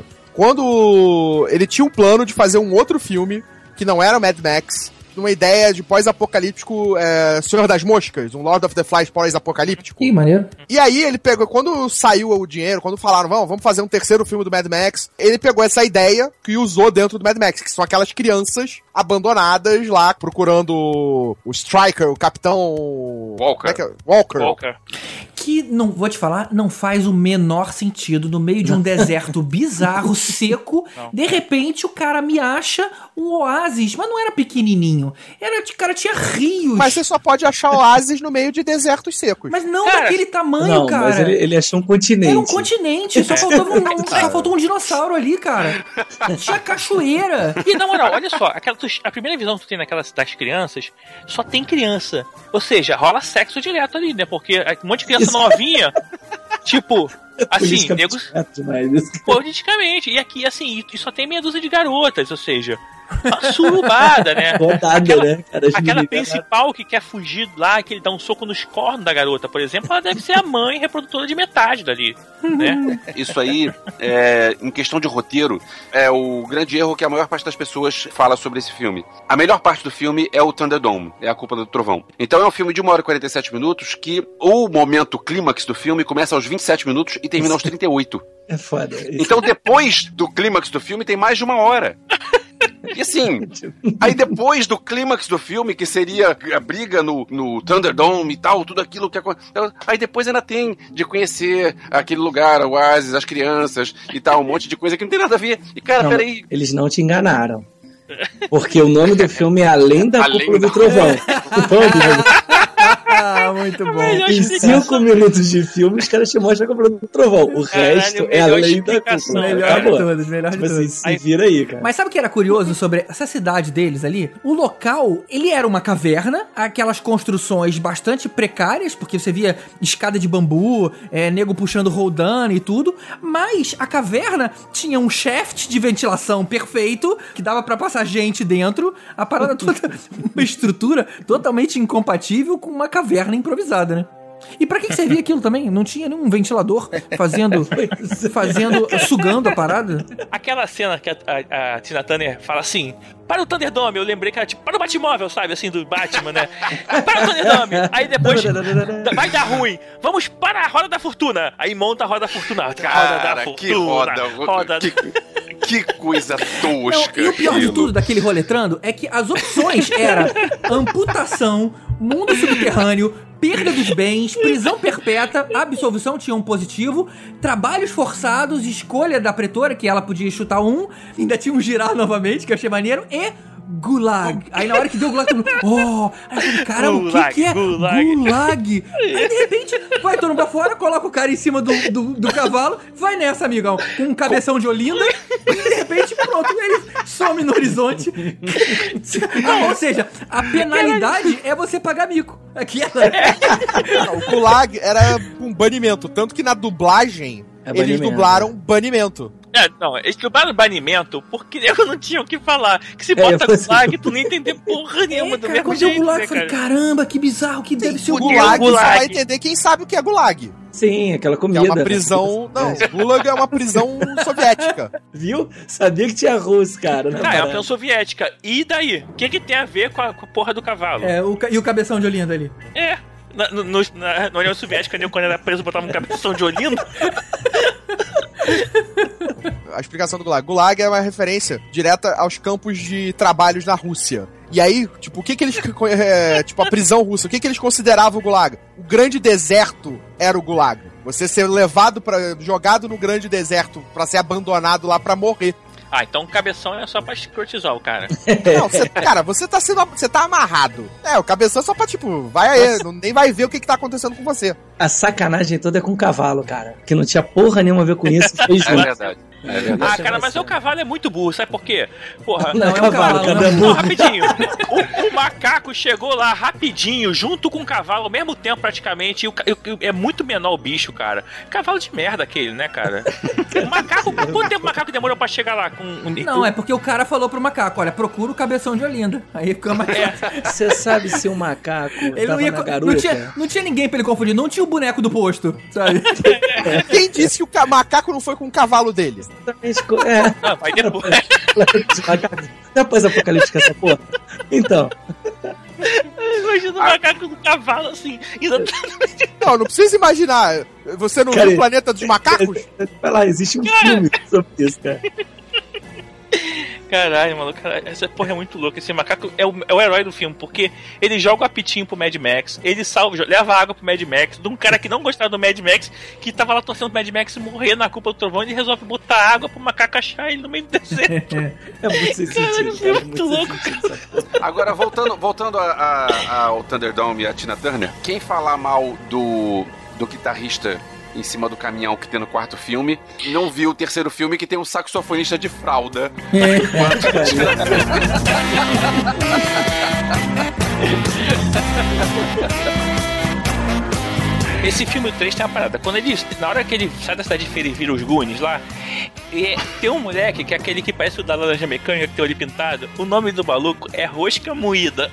Quando ele tinha um plano de fazer um outro filme, que não era o Mad Max, numa ideia de pós-apocalíptico é, Senhor das Moscas, um Lord of the Flies pós-apocalíptico. Ih, maneiro. E aí ele pegou, quando saiu o dinheiro, quando falaram, vamos, vamos fazer um terceiro filme do Mad Max, ele pegou essa ideia e usou dentro do Mad Max, que são aquelas crianças abandonadas lá, procurando o Striker, o Capitão... Walker. É que é? Walker. Walker. Que, não vou te falar, não faz o menor sentido. No meio de um deserto bizarro, seco, não. De repente o cara me acha um oásis, mas não era pequenininho. Era, o cara tinha rios. Mas você só pode achar oásis no meio de desertos secos. Mas não cara, daquele tamanho, não, cara. Mas ele, ele achou um continente. Era um continente, só, faltava um, um, só faltou um dinossauro ali, cara. Tinha cachoeira. E na moral, olha só, aquela, a primeira visão que tu tem naquelas das crianças, só tem criança. Ou seja, rola sexo direto ali, né? Porque um monte de criança Isso. novinha, tipo... Assim, negros. Politicamente. E aqui, assim, e só tem meia dúzia de garotas, ou seja, uma surubada, né? Rodada, aquela, né? Cara, aquela principal que quer fugir lá, que ele dá um soco nos cornos da garota, por exemplo, ela deve ser a mãe reprodutora de metade dali, né? Isso aí, é, em questão de roteiro, é o grande erro que a maior parte das pessoas fala sobre esse filme. A melhor parte do filme é o Thunderdome, é a culpa do trovão. Então é um filme de uma hora e quarenta e sete minutos que o momento clímax do filme começa aos vinte e sete minutos e termina aos trinta e oito. É foda. Isso. Então depois do clímax do filme tem mais de uma hora. E assim, aí depois do clímax do filme, que seria a briga no, no Thunderdome e tal, tudo aquilo que aconteceu, aí depois ainda tem de conhecer aquele lugar, o oásis, as crianças e tal, um monte de coisa que não tem nada a ver. E cara, não, peraí. Eles não te enganaram. Porque o nome do filme é Além da Além Cúpula da... do Trovão. Ah, muito bom. Em cinco minutos de filme, os caras te mostram a Cúpula do Trovão. O resto Caralho, é Além da Cúpula. Melhor de todos, melhor de tipo todos. assim, se vira aí, cara. Mas sabe o que era curioso sobre essa cidade deles ali? O local, ele era uma caverna, aquelas construções bastante precárias, porque você via escada de bambu, é, nego puxando roldana e tudo, mas a caverna tinha um shaft de ventilação perfeito, que dava pra passar gente dentro, a parada toda, uma estrutura totalmente incompatível com uma caverna improvisada, né? E pra que servia aquilo também? Não tinha nenhum ventilador fazendo, fazendo, sugando a parada? Aquela cena que a, a, a Tina Turner fala assim, para o Thunderdome, eu lembrei que era tipo, para o Batmóvel, sabe, assim, do Batman, né? Para o Thunderdome, aí depois vai dar ruim, vamos para a Roda da Fortuna, aí monta a Roda da Fortuna. Cara, roda da Fortuna, que roda, roda que, que coisa tosca. Não, e o pior de tudo daquele roletrando é que as opções eram amputação, mundo subterrâneo, perda dos bens, prisão perpétua, absolvição tinha um positivo, trabalhos forçados, escolha da pretora, que ela podia chutar um, ainda tinha um girar novamente, que eu achei maneiro, e Gulag. Aí na hora que deu o Gulag, oh, aí eu falei, cara, o que que é Gulag? Gulag? Aí de repente, vai todo mundo pra fora, coloca o cara em cima do, do, do cavalo, vai nessa, amigão, com um cabeção de Olinda, e de repente, pronto, ele some no horizonte. Não, ou seja, a penalidade é você pagar mico. Aquela... Não, o Gulag era um banimento, tanto que na dublagem, é eles dublaram banimento. É, não, eles quebraram o banimento porque eu não tinha o que falar. Que se bota é, gulag, tu nem entender porra nenhuma é, do cara, mesmo quando jeito, eu gulag, né, eu falei, cara? caramba, que bizarro, que deve ser o gulag. gulag. Você vai entender quem sabe o que é gulag. Sim, aquela comida. Que é uma prisão... Não, gulag é uma prisão soviética. Viu? Sabia que tinha arroz, cara. Ah, é uma prisão soviética. E daí? O que que tem a ver com a, com a porra do cavalo? É, o, e o cabeção de Olinda ali? É. Na, no, na, na União Soviética, quando era preso, botava um cabeção de Olinda. A explicação do Gulag. Gulag é uma referência direta aos campos de trabalhos na Rússia. E aí, tipo, o que que eles... É, tipo, a prisão russa, o que que eles consideravam o Gulag? O grande deserto era o Gulag. Você ser levado para jogado no grande deserto pra ser abandonado lá pra morrer. Ah, então o cabeção é só pra cortisol, cara. Não, cê, cara, você tá sendo. Você tá amarrado. É, o cabeção é só pra, tipo, vai aí, não, nem vai ver o que, que tá acontecendo com você. A sacanagem toda é com o cavalo, cara. Que não tinha porra nenhuma a ver com isso. Fez é verdade. É verdade. Ah, cara, mas o cavalo é muito burro, sabe por quê? Porra, não, não é o cavalo, cavalo, não, não, rapidinho. O, o macaco chegou lá rapidinho, junto com o cavalo, ao mesmo tempo praticamente, e o, e, é muito menor o bicho, cara. Cavalo de merda aquele, né, cara? O macaco, quanto tempo o macaco demorou pra chegar lá? Com um... Não, é porque o cara falou pro macaco, olha, procura o cabeção de Olinda. Aí fica mais... Você é. sabe se o macaco ele não, ia, na garupa? Não tinha, não tinha ninguém pra ele confundir, não tinha o boneco do posto, sabe? Quem disse que o macaco não foi com o cavalo dele? Exatamente. É. Não, vai depois. Depois apocalíptica essa porra. Então. Imagina o ah. macaco do cavalo assim. Não, não precisa imaginar. Você não cara, viu o Planeta dos Macacos? Vai lá, existe um cara. filme sobre isso, cara. Caralho, mano, caralho, essa porra é muito louca. Esse macaco é o, é o herói do filme, porque ele joga o apitinho pro Mad Max, ele salva, leva água pro Mad Max, de um cara que não gostava do Mad Max, que tava lá torcendo pro Mad Max morrer na culpa do trovão, e ele resolve botar água pro macaco achar ele no meio do deserto. É muito sensitivo, cara, cara, é muito louco, cara. Agora, voltando, voltando a, a, ao Thunderdome e a Tina Turner, quem falar mal do, do guitarrista em cima do caminhão que tem no quarto filme, não viu o terceiro filme que tem um saxofonista de fralda. Esse filme três tem uma parada. Quando ele, na hora que ele sai da cidade de feira e vira os Goonies lá, e tem um moleque que é aquele que parece o da Laranja Mecânica, que tem o olho pintado. O nome do maluco é Rosca Moída.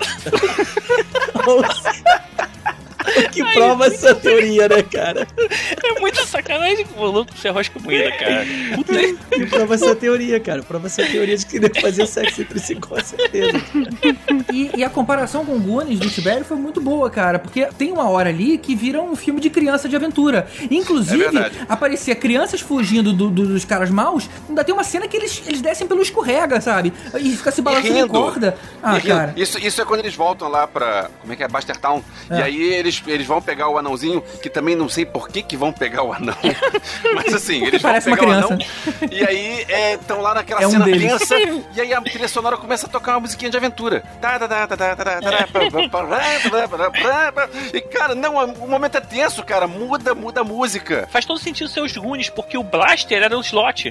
Que Ai, prova essa muito... teoria, né, cara? É muita sacanagem com o maluco ser rosca moída, cara. Puta. Que prova essa teoria, cara. Prova essa teoria de que deve fazer sexo entre si, com certeza. E, e a comparação com o Goonies do Tibério foi muito boa, cara. Porque tem uma hora ali que vira um filme de criança de aventura. Inclusive, é aparecia crianças fugindo do, do, dos caras maus. Ainda tem uma cena que eles, eles descem pelo escorrega, sabe? E fica se balançando em corda. Ah, cara. Isso, isso é quando eles voltam lá pra... Como é que é? Bustertown. É. E aí eles Eles vão pegar o anãozinho, que também não sei por que que vão pegar o anão. Mas assim, eles vão Parece pegar uma criança. o anão. E aí estão é, lá naquela é um cena deles. tensa. E aí a trilha sonora começa a tocar uma musiquinha de aventura. E cara, não, o momento é tenso, cara. Muda, muda a música. Faz todo sentido ser os Goonies, porque o Blaster era o slot.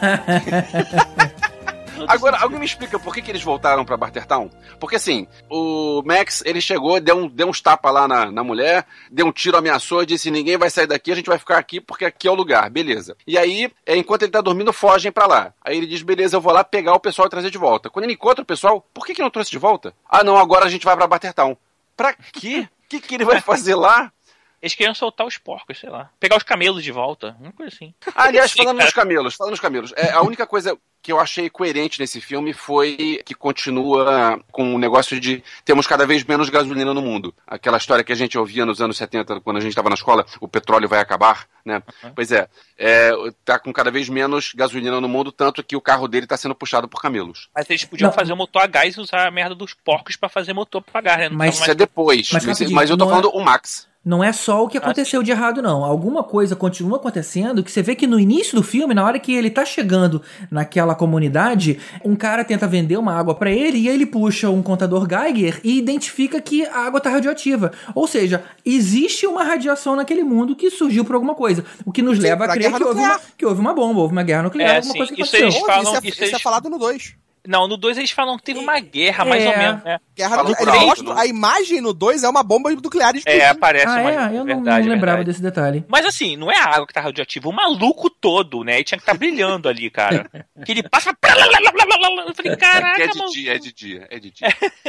Agora, alguém me explica por que, que eles voltaram pra Bartertown? Porque assim, o Max, ele chegou, deu, um, deu uns tapas lá na, na mulher, deu um tiro, ameaçou e disse, ninguém vai sair daqui, a gente vai ficar aqui porque aqui é o lugar, beleza. E aí, é, enquanto ele tá dormindo, fogem pra lá. Aí ele diz, beleza, eu vou lá pegar o pessoal e trazer de volta. Quando ele encontra o pessoal, por que que não trouxe de volta? Ah não, agora a gente vai pra Bartertown. Pra quê? O que que ele vai fazer lá? Eles queriam soltar os porcos, sei lá. Pegar os camelos de volta, uma coisa assim. Ah, aliás, falando nos camelos, falando nos camelos, é, a única coisa que eu achei coerente nesse filme foi que continua com o negócio de termos cada vez menos gasolina no mundo. Aquela história que a gente ouvia nos anos setenta, quando a gente estava na escola, o petróleo vai acabar, né? Uhum. Pois é, é, tá com cada vez menos gasolina no mundo, tanto que o carro dele tá sendo puxado por camelos. Mas eles podiam não. fazer o motor a gás e usar a merda dos porcos pra fazer motor pra pagar, né? Não mas isso mais... é depois, mas, mas, mas eu tô falando é... o Max. Não é só o que aconteceu de errado, não. Alguma coisa continua acontecendo que você vê que no início do filme, na hora que ele tá chegando naquela comunidade, um cara tenta vender uma água pra ele e ele puxa um contador Geiger e identifica que a água tá radioativa. Ou seja, existe uma radiação naquele mundo que surgiu por alguma coisa. O que nos Sim, leva a crer que houve, uma, que houve uma bomba, houve uma guerra nuclear, é, alguma sim. coisa que isso aconteceu. Eles falam, isso é, isso isso eles... é falado no dois. Não, no dois eles falam que teve uma guerra, mais É. ou menos, né? Guerra Fala do... do Eles trem, mostram- né? a imagem no dois é uma bomba nuclear explodindo. É, aparece Ah, uma é? Eu não, verdade, não lembrava verdade. desse detalhe. Mas assim, não é a água que tá radioativa, o maluco todo, né? Ele tinha que estar brilhando ali, cara. Que ele passa. Eu falei, É caraca, que é de mano. dia, é de dia, é de dia.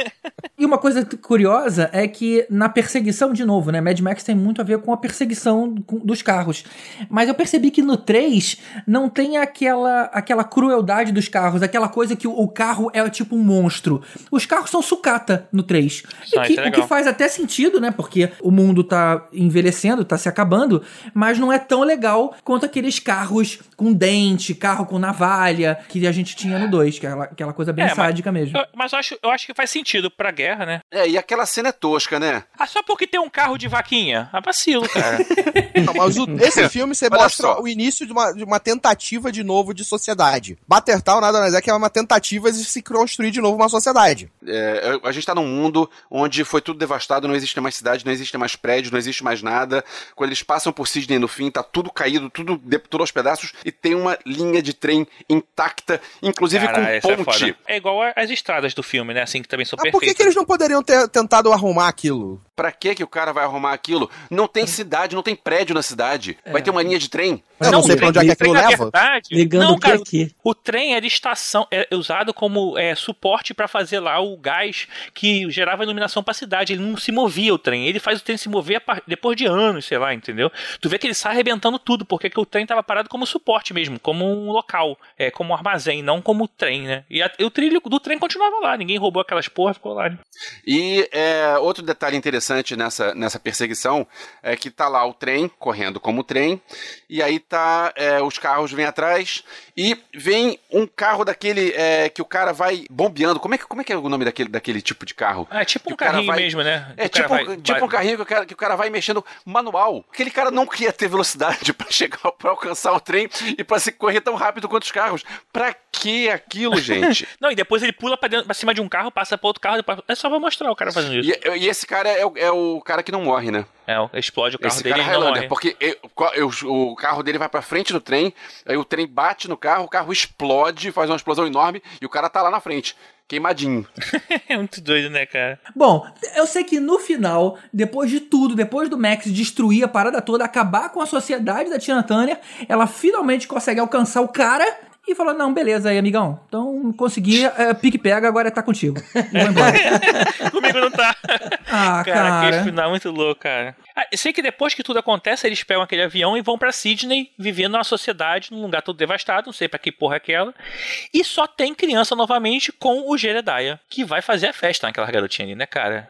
E uma coisa t- curiosa é que na perseguição, de novo, né? Mad Max tem muito a ver com a perseguição com- dos carros. Mas eu percebi que no três não tem aquela, aquela crueldade dos carros, aquela coisa que o, o carro é tipo um monstro. Os carros são sucata no três. E Ah, que- isso é o que legal. faz até sentido, né? Porque o mundo tá envelhecendo, tá se acabando, mas não é tão legal quanto aqueles carros com dente, carro com navalha, que a gente tinha no dois, que é aquela, aquela coisa bem É, mas- sádica mesmo. Eu- mas eu acho, eu acho que faz sentido pra guerra, né? É, e aquela cena é tosca, né? Ah, só porque tem um carro de vaquinha? Ah, vacilo, cara. Não, mas o- esse filme você Olha mostra só. o início de uma, de uma tentativa de novo de sociedade. Battertown nada mais é que é uma tentativa de se construir de novo uma sociedade. É, a gente tá num mundo onde foi tudo devastado, não existe mais cidade, não existe mais prédio, não existe mais nada. Quando eles passam por Sydney no fim, tá tudo caído, tudo, de- tudo aos pedaços, e tem uma linha de trem intacta, inclusive Cara, com essa é ponte. foda. É igual a- as estradas do filme, né? Assim, que também são Mas por que, perfeitas. que eles não poderiam ter tentado arrumar aquilo? Pra que que o cara vai arrumar aquilo? Não tem cidade, não tem prédio na cidade. Vai ter uma linha de trem. Eu não sei pra onde é que aquilo na leva. verdade, Ligando não, o cara, que aqui? o trem era estação, é usado como é, suporte pra fazer lá o gás que gerava iluminação pra cidade. Ele não se movia o trem. Ele faz o trem se mover a par- depois de anos, sei lá, entendeu? Tu vê que ele sai arrebentando tudo, porque que o trem tava parado como suporte mesmo, como um local, é, como um armazém, não como trem, né? E, a- e o trilho do trem continuava lá. Ninguém roubou aquelas porra, ficou lá. Né? E é, outro detalhe interessante nessa, nessa perseguição é que tá lá o trem, correndo como trem, e aí tá, é, os carros vêm atrás, e vem um carro daquele é, que o cara vai bombeando. Como é que, como é, que é o nome daquele, daquele tipo de carro? Ah, é tipo Que um o cara carrinho vai- mesmo, né? É O cara tipo, vai- tipo vai- um carrinho que o, cara, que o cara vai mexendo manual. Aquele cara não queria ter velocidade pra chegar, pra alcançar o trem e pra se correr tão rápido quanto os carros. Pra que aquilo, gente? Não, e depois ele pula pra, dentro, pra cima de um carro, passa pra outro carro, depois... é só pra mostrar o cara fazendo isso. E, e esse cara é o, é o cara que não morre, né? É, explode o carro Esse dele cara e é ele não Highlander, morre. porque eu- qual- eu- o carro dele vai pra frente do trem, aí o trem bate no carro, o carro explode, faz uma explosão enorme e o cara tá lá na frente, queimadinho. É muito doido, né, cara? Bom, eu sei que no final, depois de tudo, depois do Max destruir a parada toda, acabar com a sociedade da Tina Turner, ela finalmente consegue alcançar o cara e fala, não, beleza aí, amigão. Então, consegui, é, pique-pega, agora tá contigo. E vou embora. Comigo não tá. Ah, Cara, cara. aquele final é muito louco, cara. Ah, eu sei que depois que tudo acontece, eles pegam aquele avião e vão pra Sydney, vivendo numa sociedade, num lugar todo devastado, não sei pra que porra é aquela. E só tem criança novamente com o Jedediah, que vai fazer a festa naquela garotinha ali, né, cara?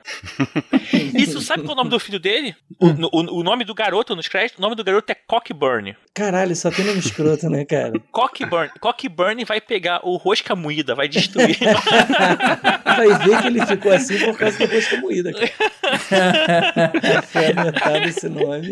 E tu sabe qual é o nome do filho dele? O, o, o nome do garoto nos créditos, o nome do garoto é Cockburn. Caralho, só tem nome escroto, né, cara? Cockburn. Cockburn vai pegar o Rosca Moída, vai destruir. Vai ver que ele ficou assim por causa da rosca moída, cara. Foi a metade desse nome.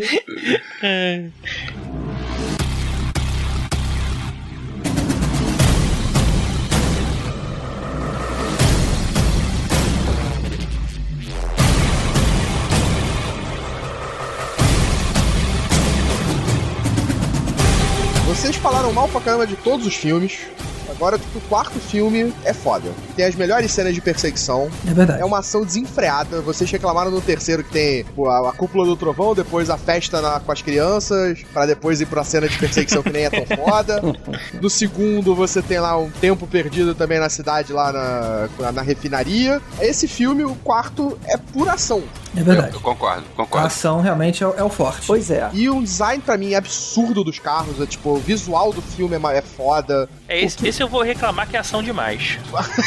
Vocês falaram mal pra caramba de todos os filmes. Agora, tipo, o quarto filme é foda. Tem as melhores cenas de perseguição. É verdade. É uma ação desenfreada. Vocês reclamaram no terceiro que tem pô, a, a cúpula do trovão, depois a festa na- com as crianças, pra depois ir pra cena de perseguição que nem é tão foda. No segundo, você tem lá um tempo perdido também na cidade, lá na, na, na refinaria. Esse filme, o quarto, é pura ação. É verdade. Eu, eu concordo, A concordo. ação realmente é, o- é o forte. Pois é. E um design, pra mim, absurdo dos carros. É, tipo, o visual do filme é, ma- é foda. É esse, esse eu vou reclamar que é ação demais.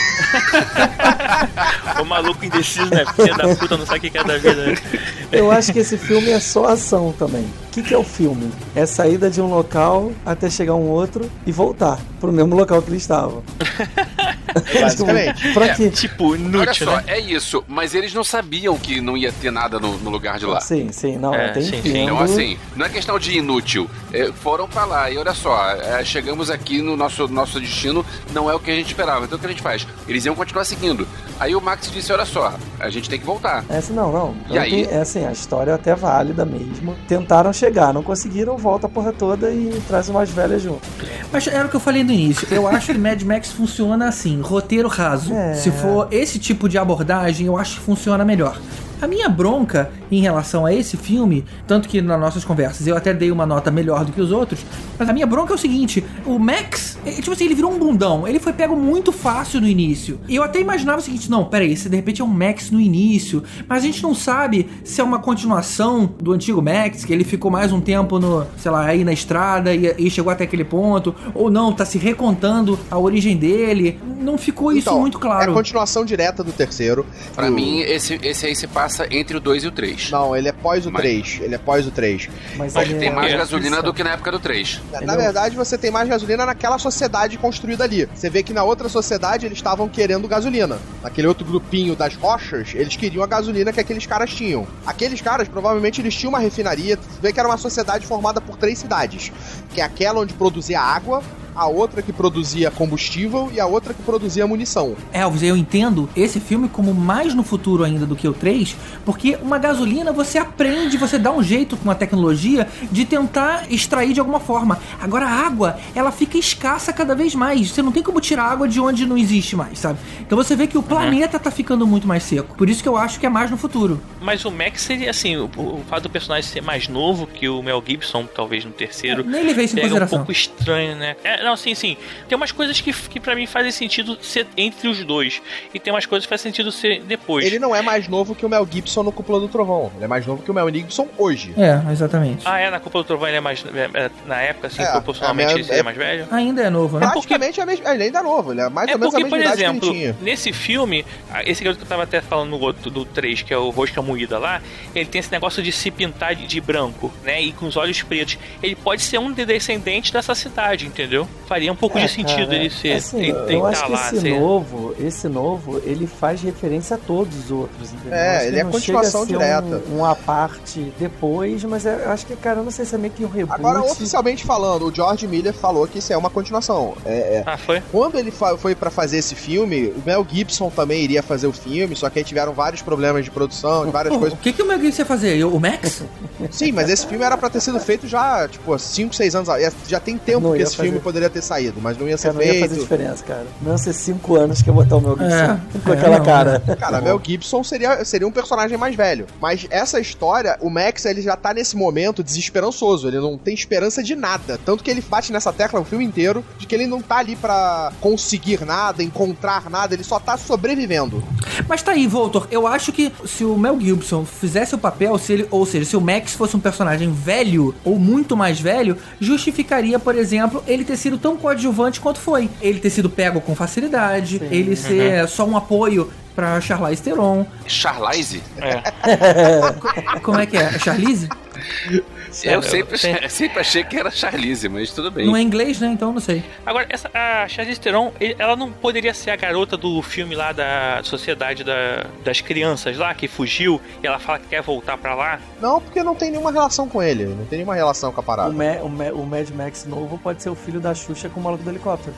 O maluco indeciso, né? Filha da puta, não sabe o que que é da vida. Eu acho que esse filme é só ação também. O que, que é o filme? É saída de um local até chegar um outro e voltar pro mesmo local que ele estava. Basicamente. Pra quê? Tipo, Olha inútil, só, né? é isso, mas eles não sabiam que não ia ter nada no, no lugar de lá. Sim, sim, não, É, tem sim, sim. filme. Então, assim, não é questão de inútil. É, foram pra lá e olha só, é, chegamos aqui no nosso, nosso destino, não é o que a gente esperava. Então o que a gente faz? Eles iam continuar seguindo. Aí o Max disse, olha só, a gente tem que voltar. É assim, não, não. E Eu aí? tenho- É assim, a história é até válida mesmo. Tentaram chegar, não conseguiram, volta a porra toda e traz o mais velho junto. Mas era o que eu falei no início. Eu acho que Mad Max funciona assim, roteiro raso. É. Se for esse tipo de abordagem, eu acho que funciona melhor. A minha bronca em relação a esse filme, tanto que nas nossas conversas eu até dei uma nota melhor do que os outros, mas a minha bronca é o seguinte, o Max, ele, tipo assim, ele virou um bundão, ele foi pego muito fácil no início. E eu até imaginava o seguinte, não, peraí, esse de repente é um Max no início, mas a gente não sabe se é uma continuação do antigo Max, que ele ficou mais um tempo no, sei lá, aí na estrada e, e chegou até aquele ponto, ou não, tá se recontando a origem dele. Não ficou isso então, muito claro. É a continuação direta do terceiro. Pra do... mim, esse, esse aí se passa entre o dois e o três. Não, ele é pós o Mas... três. Ele é pós o três. Mas ele tem é... mais gasolina do que na época do três. Na é... verdade, você tem mais gasolina naquela sociedade construída ali. Você vê que na outra sociedade eles estavam querendo gasolina. Naquele outro grupinho das rochas, eles queriam a gasolina que aqueles caras tinham. Aqueles caras, provavelmente, eles tinham uma refinaria. Você vê que era uma sociedade formada por três cidades. Que é aquela onde produzia água, a outra que produzia combustível e a outra que produzia munição. Elvis, eu entendo esse filme como mais no futuro ainda do que o três, porque uma gasolina você aprende, você dá um jeito com a tecnologia de tentar extrair de alguma forma. Agora a água, ela fica escassa cada vez mais. Você não tem como tirar água de onde não existe mais, sabe? Então você vê que o planeta uhum. tá ficando muito mais seco. Por isso que eu acho que é mais no futuro. Mas o Max seria assim, o, o fato do personagem ser mais novo que o Mel Gibson, talvez no terceiro, é, nem levei isso em pega consideração. Um pouco estranho, né? É, não, sim, sim. Tem umas coisas que, que pra mim fazem sentido ser entre os dois. E tem umas coisas que fazem sentido ser depois. Ele não é mais novo que o Mel Gibson no Cúpula do Trovão. Ele é mais novo que o Mel Gibson hoje. É, exatamente. Ah, é? Na Cúpula do Trovão ele é mais... É, na época, assim, é, proporcionalmente é, ele seria é, mais velho? Ainda é novo, né? Praticamente é porque... ele ainda é novo. Ele é mais é ou menos a porque, mesma por idade exemplo, que ele tinha. Nesse filme, esse garoto que eu tava até falando no outro, do três, que é o Rosca Moída lá, ele tem esse negócio de se pintar de, de branco, né? E com os olhos pretos. Ele pode ser um descendente dessa cidade, entendeu? Faria um pouco é, de sentido cara, ele ser. Assim, ele, eu ele acho tá que lá, esse ser... novo, esse novo, ele faz referência a todos os outros, entendeu? É, ele é continuação direta. Um, uma parte depois, mas eu acho que, cara, eu não sei se é meio que um reboot. Agora, oficialmente falando, o George Miller falou que isso é uma continuação. É, é. Ah, foi? Quando ele foi pra fazer esse filme, o Mel Gibson também iria fazer o filme, só que aí tiveram vários problemas de produção, várias o, coisas. O que, que o Mel Gibson ia fazer? O Max? Sim, mas esse filme era pra ter sido feito já, tipo, cinco, seis anos. Já tem tempo não que esse fazer... filme poderia ter saído, mas não ia ser cara, feito. Não ia fazer diferença, cara. Não ia ser cinco anos que ia botar o Mel Gibson é, com é, aquela não, cara. Cara, Mel Gibson seria, seria um personagem mais velho. Mas essa história, o Max, ele já tá nesse momento desesperançoso. Ele não tem esperança de nada. Tanto que ele bate nessa tecla o filme inteiro de que ele não tá ali pra conseguir nada, encontrar nada, ele só tá sobrevivendo. Mas tá aí, Voltor, eu acho que se o Mel Gibson fizesse o papel, se ele, ou seja, se o Max fosse um personagem velho, ou muito mais velho, justificaria, por exemplo, ele ter sido tão coadjuvante quanto foi. Ele ter sido pego com facilidade, sim, ele ser uhum. só um apoio pra Charlize Theron. Charlize? É. Como é que é? É Charlize? Eu sempre, sempre achei que era Charlize, mas tudo bem. Não é inglês, né? Então não sei. Agora, essa, a Charlize Theron, ela não poderia ser a garota do filme lá da Sociedade da, das Crianças lá, que fugiu e ela fala que quer voltar pra lá? Não, porque não tem nenhuma relação com ele. Não tem nenhuma relação com a parada. O, Ma, o, Ma, o Mad Max novo pode ser o filho da Xuxa com o maluco do helicóptero.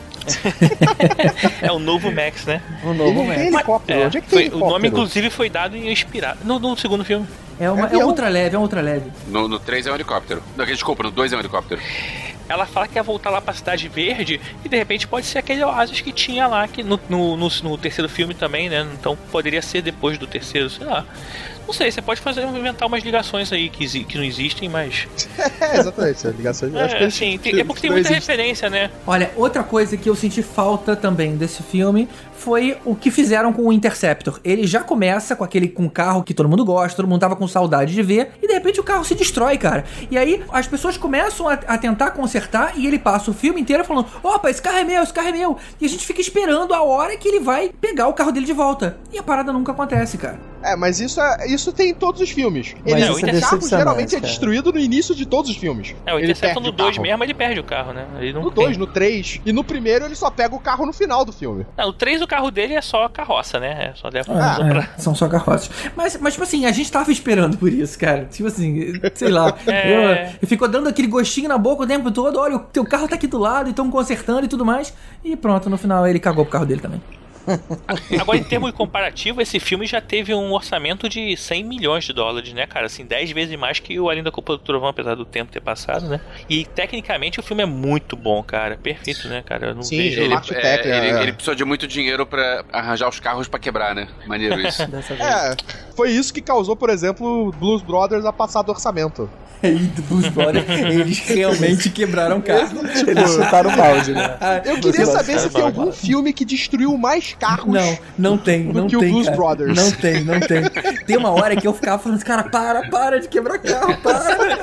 É o novo Max, né? O novo ele Max. Tem helicóptero. É, Onde é que tem foi, helicóptero? O nome, inclusive, foi dado e inspirado no, no segundo filme. É uma é, é ultra leve, é ultra leve. No três é um helicóptero. Não, desculpa, no dois é um helicóptero. Ela fala que quer voltar lá pra Cidade Verde e de repente pode ser aquele oásis que tinha lá que no, no, no, no terceiro filme também, né? Então poderia ser depois do terceiro, sei lá. Não sei, você pode fazer, inventar umas ligações aí que, que não existem, mas... É, exatamente, ligações... É, acho que assim, tem, é porque tem muita existe. referência, né? Olha, outra coisa que eu senti falta também desse filme foi o que fizeram com o Interceptor. Ele já começa com aquele com carro que todo mundo gosta, todo mundo tava com saudade de ver, e de repente o carro se destrói, cara. E aí as pessoas começam a, a tentar consertar e ele passa o filme inteiro falando: opa, esse carro é meu, esse carro é meu. E a gente fica esperando a hora que ele vai pegar o carro dele de volta. E a parada nunca acontece, cara. É, mas isso, é, isso tem em todos os filmes. Ele, é, o carro geralmente é destruído no início de todos os filmes. É, o Interceptor no dois mesmo, ele perde o carro, né? Ele não no dois, no três. E no primeiro ele só pega o carro no final do filme. Não, o três o carro dele é só carroça, né? É só leva ah, pra... é, são só carroças. Mas, mas, tipo assim, a gente tava esperando por isso, cara. Tipo assim, sei lá. é... eu, eu fico dando aquele gostinho na boca o tempo todo. Olha, o teu carro tá aqui do lado e estão consertando e tudo mais. E pronto, no final ele cagou pro carro dele também. Agora, em termos comparativos, esse filme já teve um orçamento de cem milhões de dólares, né, cara? Assim, dez vezes mais que o Além da Culpa do Trovão, apesar do tempo ter passado, né? E, tecnicamente, o filme é muito bom, cara. Perfeito, né, cara? Eu não Sim, vejo... Ele, Martin é, Tech, ele, é. ele precisou de muito dinheiro pra arranjar os carros pra quebrar, né? Maneiro isso. Dessa vez. É, foi isso que causou, por exemplo, Blues Brothers a passar do orçamento. E do Blues Brothers, eles realmente quebraram o carro. Eles chutaram o balde, né? Eu queria Você saber vai- se tem algum filme que destruiu mais carros. Não, não tem, do não que o tem, Blues cara. Brothers. Não tem, não tem. Tem uma hora que eu ficava falando, cara, para, para de quebrar carro, para.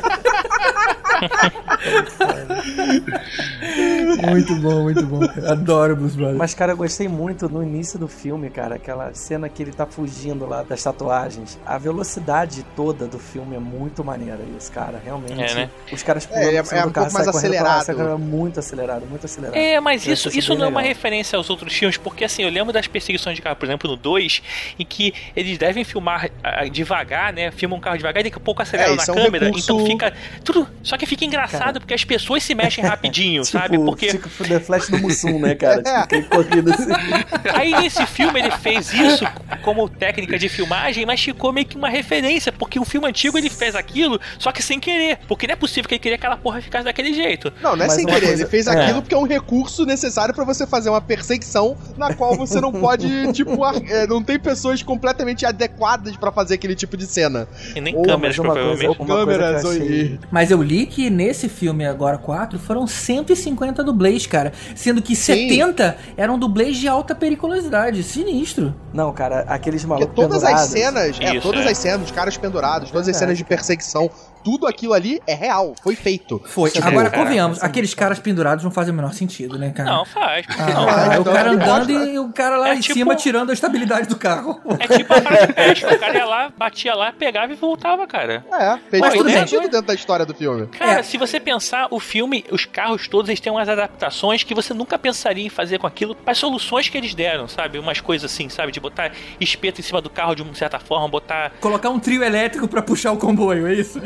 Muito bom, muito bom. Adoro Blues Brothers. Mas, cara, eu gostei muito no início do filme, cara, aquela cena que ele tá fugindo lá das tatuagens. A velocidade toda do filme é muito maneira isso, cara. Realmente. É, né? Os caras É, pulando é- por cima é do um carro, pouco mais sai correndo pra lá, acelerado. sai correndo, muito acelerado, muito acelerado. É, mas Eu isso, achei isso bem não é uma legal. referência aos outros filmes, porque assim, eu lembro das perseguições de carro, por exemplo, no dois, em que eles devem filmar ah, devagar, né? Filmam um carro devagar e daqui a pouco aceleram É, na isso é um câmera, recurso- então fica tudo. Só que fica engraçado Cara. porque as pessoas se mexem rapidinho, Tipo, sabe? Porque tipo The Flash do Mussum, né, cara? Tipo, aquele corrido assim. aí nesse filme ele fez isso como técnica de filmagem, mas ficou meio que uma referência, porque o filme antigo ele fez aquilo, só que sem querer, porque não é possível que ele queria que aquela porra ficasse daquele jeito. Não, não é Mas sem uma querer. coisa- Ele fez é. aquilo porque é um recurso necessário pra você fazer uma perseguição na qual você não pode, tipo, ar- é, não tem pessoas completamente adequadas pra fazer aquele tipo de cena. E nem Ou- câmeras, mas uma provavelmente. coisa- Uma coisa Câmeras, que eu achei- oi. Mas eu li que nesse filme agora quatro foram cento e cinquenta dublês, cara. Sendo que setenta eram dublês de alta periculosidade. Sinistro. Não, cara, aqueles Porque malucos todas as pendurados. cenas, é, Isso, todas é. as cenas, os caras pendurados, todas as Verdade, cenas de perseguição, tudo aquilo ali é real, foi feito. Foi. Isso é Agora, bom, cara. convenhamos, aqueles caras pendurados não fazem o menor sentido, né, cara? Não, faz. Ah, não, cara, Ah, o então cara ele andando pode- e o cara lá É em tipo- cima tirando a estabilidade do carro. é tipo a parada de pesca, o cara ia lá, batia lá, pegava e voltava, cara. É, fez Mas todo tudo bem. sentido dentro da história do filme. Cara, É. se você pensar, o filme, os carros todos, eles têm umas adaptações que você nunca pensaria em fazer com aquilo, as soluções que eles deram, sabe? Umas coisas assim, sabe? De botar espeto em cima do carro de uma certa forma, botar... Colocar um trio elétrico pra puxar o comboio, é isso?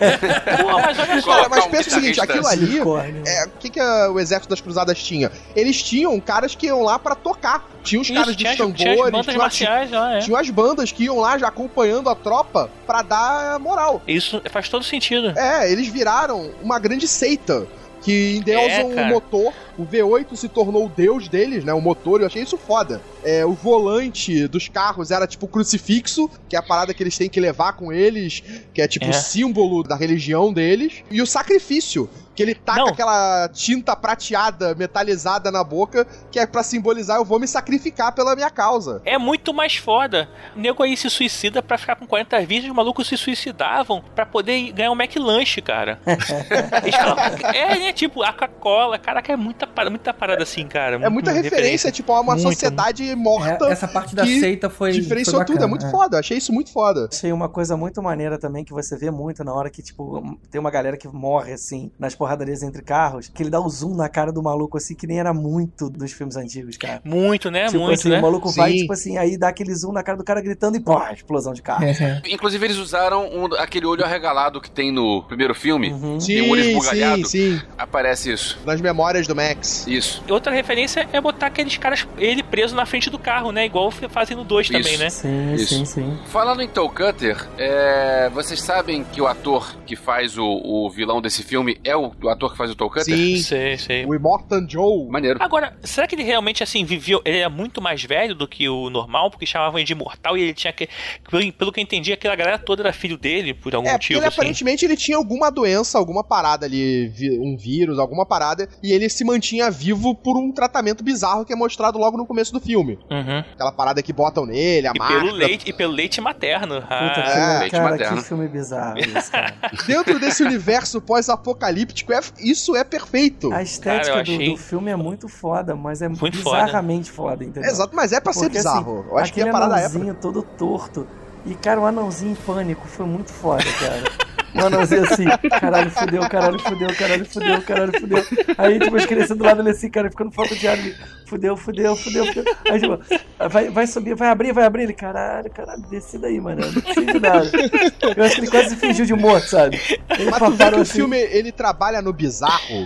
Pô, mas olha só, Cara, mas um pensa o seguinte, guitarrista aquilo ali, Unicórnio. é, o que, que a- o exército das cruzadas tinha? Eles tinham caras que iam lá pra tocar. Tinha os isso, caras tinha, dos as- tambores, tinha as bandas tinha, marciais lá, é. tinha as bandas que iam lá já acompanhando a tropa pra dar moral. Isso faz todo sentido. É, eles viraram uma grande seita. Que endeusam É, o cara. motor. O V oito se tornou o deus deles, né? O motor, eu achei isso foda. É, o volante dos carros era tipo crucifixo, que é a parada que eles têm que levar com eles, que é tipo É. o símbolo da religião deles. E o sacrifício, que ele taca Não. aquela tinta prateada, metalizada na boca, que é pra simbolizar eu vou me sacrificar pela minha causa. É muito mais foda. O nego aí se suicida pra ficar com quarenta vídeos, os malucos se suicidavam pra poder ganhar um McLanche, cara. Eles falam, é, né? Tipo, a Coca-Cola. Caraca, é muita, parada- muita parada assim, cara. É muita referência, tipo, a uma Muito, sociedade morta. É, essa parte da que seita foi. Diferenciou foi tudo, é bacana, muito foda, eu achei isso muito foda. Achei uma coisa muito maneira também que você vê muito na hora que, tipo, tem uma galera que morre, assim, nas porradarias entre carros, que ele dá o zoom na cara do maluco, assim, que nem era muito dos filmes antigos, cara. Muito, né? Tipo muito, assim, né? o maluco vai, Sim. tipo assim, aí dá aquele zoom na cara do cara gritando e pô, explosão de carro. É, é. Inclusive, eles usaram um- aquele olho arregalado que tem no primeiro filme. Uhum. Tem um olho esbugalhado. sim, sim. Aparece isso. Nas memórias do Max. Isso. Outra referência é botar aqueles caras, ele preso na frente do carro, né? Igual fazem no dois também, Isso. né? Sim, Isso. sim, sim. Falando em Toe Cutter, é, vocês sabem que o ator que faz o, o vilão desse filme é o, o ator que faz o Toe Cutter? Sim, Sei, sei. o Immortan Joe. Maneiro. Agora, será que ele realmente, assim, viveu... Ele é muito mais velho do que o normal, porque chamavam ele de imortal e ele tinha que... Pelo, pelo que eu entendi, aquela galera toda era filho dele, por algum É, porque motivo, ele assim. aparentemente ele tinha alguma doença, alguma parada ali, vi- um vírus, alguma parada, e ele se mantinha vivo por um tratamento bizarro que é mostrado logo no começo do filme. Uhum. Aquela parada que botam nele, a E marca. pelo, leite, e pelo leite materno. Puta, Ah, filme, leite cara, materno. que filme bizarro isso, cara. Dentro desse universo pós-apocalíptico, é- isso é perfeito. A estética Cara, eu do- achei- do, filme é muito foda, mas é Muito bizarramente foda, entendeu? Exato, mas é pra ser Porque, bizarro. assim, Eu acho que aquele a parada é pra... anãozinho todo torto. E, cara, o anãozinho em pânico foi muito foda, cara. O anãozinho assim, caralho, fudeu, caralho, fudeu, caralho, fudeu, caralho, fudeu. Aí, tipo, as crianças do lado dele assim, cara, ficando foco de ar ali. Fudeu, fudeu, fudeu, fudeu. Aí, tipo, vai, vai subir, vai abrir, vai abrir. Ele, caralho, caralho, desce daí, mano. Eu não preciso de nada. Eu acho que ele quase fingiu de morto, sabe? Ele Mas tu vê que parou o assim. filme, ele trabalha no bizarro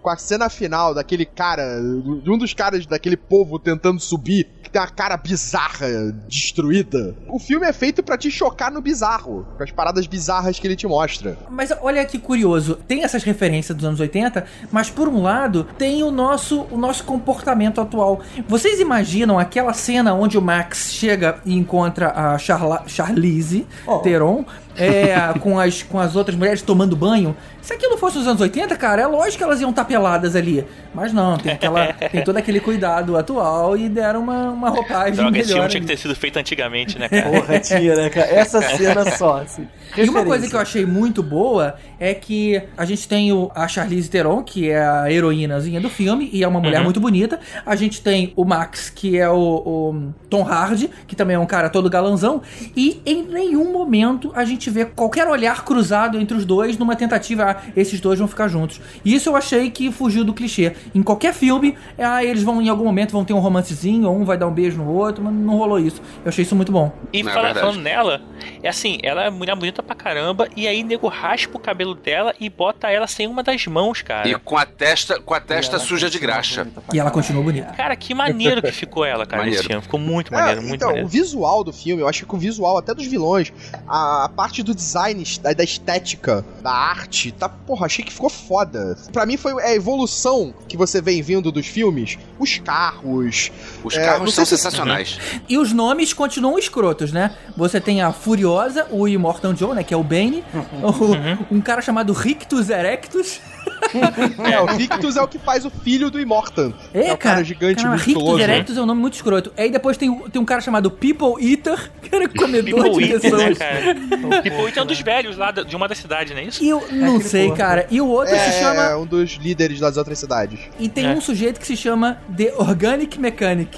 com a cena final daquele cara, de um dos caras daquele povo tentando subir, que tem uma cara bizarra, destruída. O filme é feito pra te chocar no bizarro, com as paradas bizarras que ele te mostra. Mas olha que curioso, tem essas referências dos anos oitenta, mas por um lado tem o nosso, o nosso comportamento atual. Vocês imaginam aquela cena onde o Max chega e encontra a Charla, Charlize oh. Theron é, com, as, com as outras mulheres tomando banho? Se aquilo fosse nos anos oitenta, cara, é lógico que elas iam estar peladas ali. Mas não, tem, aquela, tem todo aquele cuidado atual e deram uma, uma roupagem Droga, melhor. Esse filme tinha que ter sido feito antigamente, né, cara? Porra, tinha, né, cara? Essa cena só, assim. E uma coisa que eu achei muito boa é que a gente tem o, a Charlize Theron, que é a heroínazinha do filme, e é uma mulher uhum. muito bonita. A gente tem o Max, que é o, o Tom Hardy, que também é um cara todo galanzão. E em nenhum momento a gente vê qualquer olhar cruzado entre os dois numa tentativa, ah, esses dois vão ficar juntos. E isso eu achei que fugiu do clichê. Em qualquer filme, ah, eles vão em algum momento vão ter um romancezinho, ou um vai dar um beijo no outro, mas não rolou isso. Eu achei isso muito bom. E fala, falando nela, é assim, ela é mulher bonita pra caramba, e aí nego raspa o cabelo dela e bota ela sem uma das mãos, cara. E com a testa, com a testa suja de graxa. E ela continua bonita. Cara, que maneiro que ficou ela, cara, nesse filme. Ficou muito maneiro, é, muito então, maneiro. O visual do filme, eu acho que o visual até dos vilões, a, a parte do design, da, da estética, da arte, tá, porra, achei que ficou foda. Pra mim foi a evolução que você vem vindo dos filmes, os carros. Os é, carros são se... sensacionais. Uhum. E os nomes continuam escrotos, né? Você tem a Furiosa, o Immortan Joe, né, que é o Bane, uhum. um cara chamado Rictus Erectus. É, o Rictus é o que faz o filho do Immortan. É, é o cara, cara gigante, cara, musculoso. Rictus Erectus é um nome muito escroto. Aí depois tem, tem um cara chamado People Eater, que era comedor People de Eater, pessoas. Né, cara? O People Eater é um dos velhos lá de uma das cidades, não é isso? E eu não é sei, porra. cara. E o outro é, se chama... É, um dos líderes das outras cidades. E tem é. um sujeito que se chama The Organic Mechanic.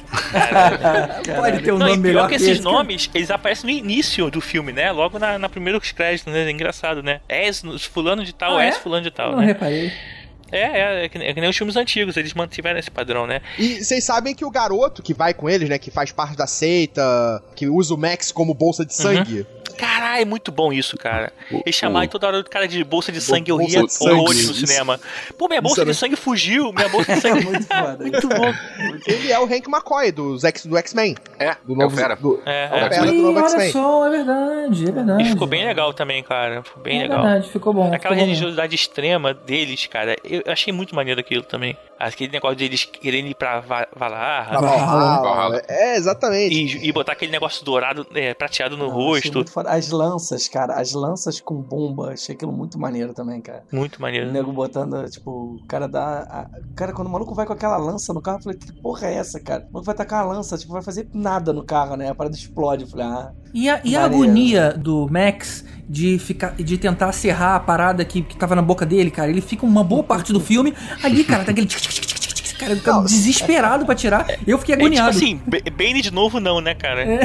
Pode ter um não, nome melhor que que esses esse, nomes, cara. Eles aparecem no início do filme, né? Logo na, na primeiros créditos, né? É engraçado, né? Es, fulano de tal, ah, Es, é? fulano de tal, não né? reparei. É, é, é que, é que nem os filmes antigos, eles mantiveram esse padrão, né? E vocês sabem que o garoto que vai com eles, né, que faz parte da seita, que usa o Max como bolsa de sangue... Uhum. Caralho, é muito bom isso, cara. Eles chamaram toda hora do cara de bolsa de sangue, eu bolsa ria horrores no isso. cinema. Pô, minha bolsa isso de era... sangue fugiu, minha bolsa de sangue... muito foda. Muito bom. Ele é o Hank McCoy dos X, do X-Men. É, do novo, é o Fera. Do, é, é. é. Fera do novo X-Men. Olha só, é verdade, é verdade. E ficou bem legal também, cara. Ficou bem é legal. É verdade, ficou bom. Aquela ficou religiosidade bom. extrema deles, cara, eu achei muito maneiro aquilo também. Aquele negócio deles querendo ir pra Valhalla. Valhalla. É, exatamente. E, e botar aquele negócio dourado, é, prateado no Não, rosto. As lanças, cara, as lanças com bomba, achei aquilo muito maneiro também, cara. Muito maneiro. O nego botando, tipo, o cara dá... A... Cara, quando o maluco vai com aquela lança no carro, eu falei, que porra é essa, cara? O maluco vai tacar a lança, tipo, vai fazer nada no carro, né? A parada explode. Eu falei, ah... E a, e a agonia do Max de, ficar, de tentar serrar a parada que, que tava na boca dele, cara. Ele fica uma boa parte do filme ali, cara, tá aquele... Cara, eu ficava desesperado pra tirar. Eu fiquei agoniado. É, tipo assim, Bane de novo não, né, cara? É,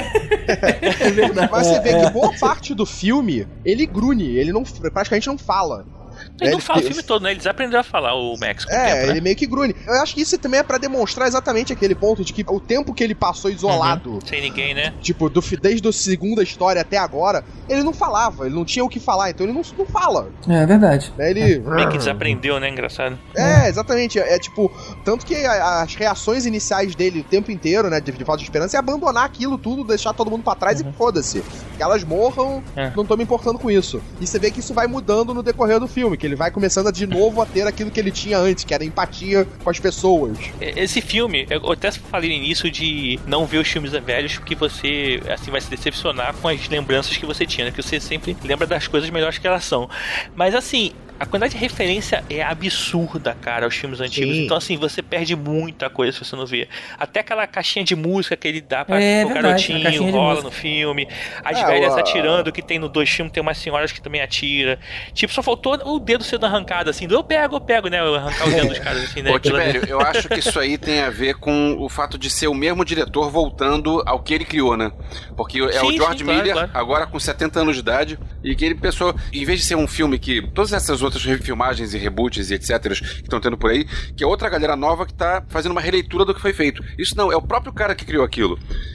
é verdade. Mas você vê que boa parte do filme, ele grune, ele não, praticamente não fala. Ele não fala o filme todo, né? Eles aprenderam a falar o Max com É, o tempo, né? ele meio que grune. Eu acho que isso também é pra demonstrar exatamente aquele ponto de que o tempo que ele passou isolado... Uhum. Sem ninguém, né? Tipo, do, desde a segunda história até agora, ele não falava, ele não tinha o que falar, então ele não, não fala. É verdade. Ele... Meio que desaprendeu, né? Engraçado. É, exatamente. É, é tipo, tanto que a, as reações iniciais dele o tempo inteiro, né, de, de falta de esperança, é abandonar aquilo tudo, deixar todo mundo pra trás uhum. e foda-se. Que elas morram, é. não tô me importando com isso. E você vê que isso vai mudando no decorrer do filme, que ele vai começando a, de novo a ter aquilo que ele tinha antes, que era empatia com as pessoas. Esse filme, eu até falei no início de não ver os filmes velhos, porque você, assim, vai se decepcionar com as lembranças que você tinha, né? Que você sempre lembra das coisas melhores que elas são. Mas, assim, a quantidade de referência é absurda, cara, aos filmes antigos. Sim. Então, assim, você perde muita coisa se você não vê. Até aquela caixinha de música que ele dá pra é, o verdade, garotinho, rola no filme. As é, velhas uau. atirando, que tem no dois filmes, tem umas senhoras que também atiram. Tipo, só faltou o dedo sendo arrancado, assim. Eu pego, eu pego, né? Eu arrancar o dedo dos caras, assim, né? Ô, Tibério, eu acho que isso aí tem a ver com o fato de ser o mesmo diretor voltando ao que ele criou, né? Porque é sim, o George sim, claro, Miller, claro. agora com setenta anos de idade, e que ele pensou, em vez de ser um filme que todas essas outras refilmagens e reboots e etc que estão tendo por aí, que é outra galera nova que tá fazendo uma releitura do que foi feito. Isso não, é o próprio cara que criou aquilo.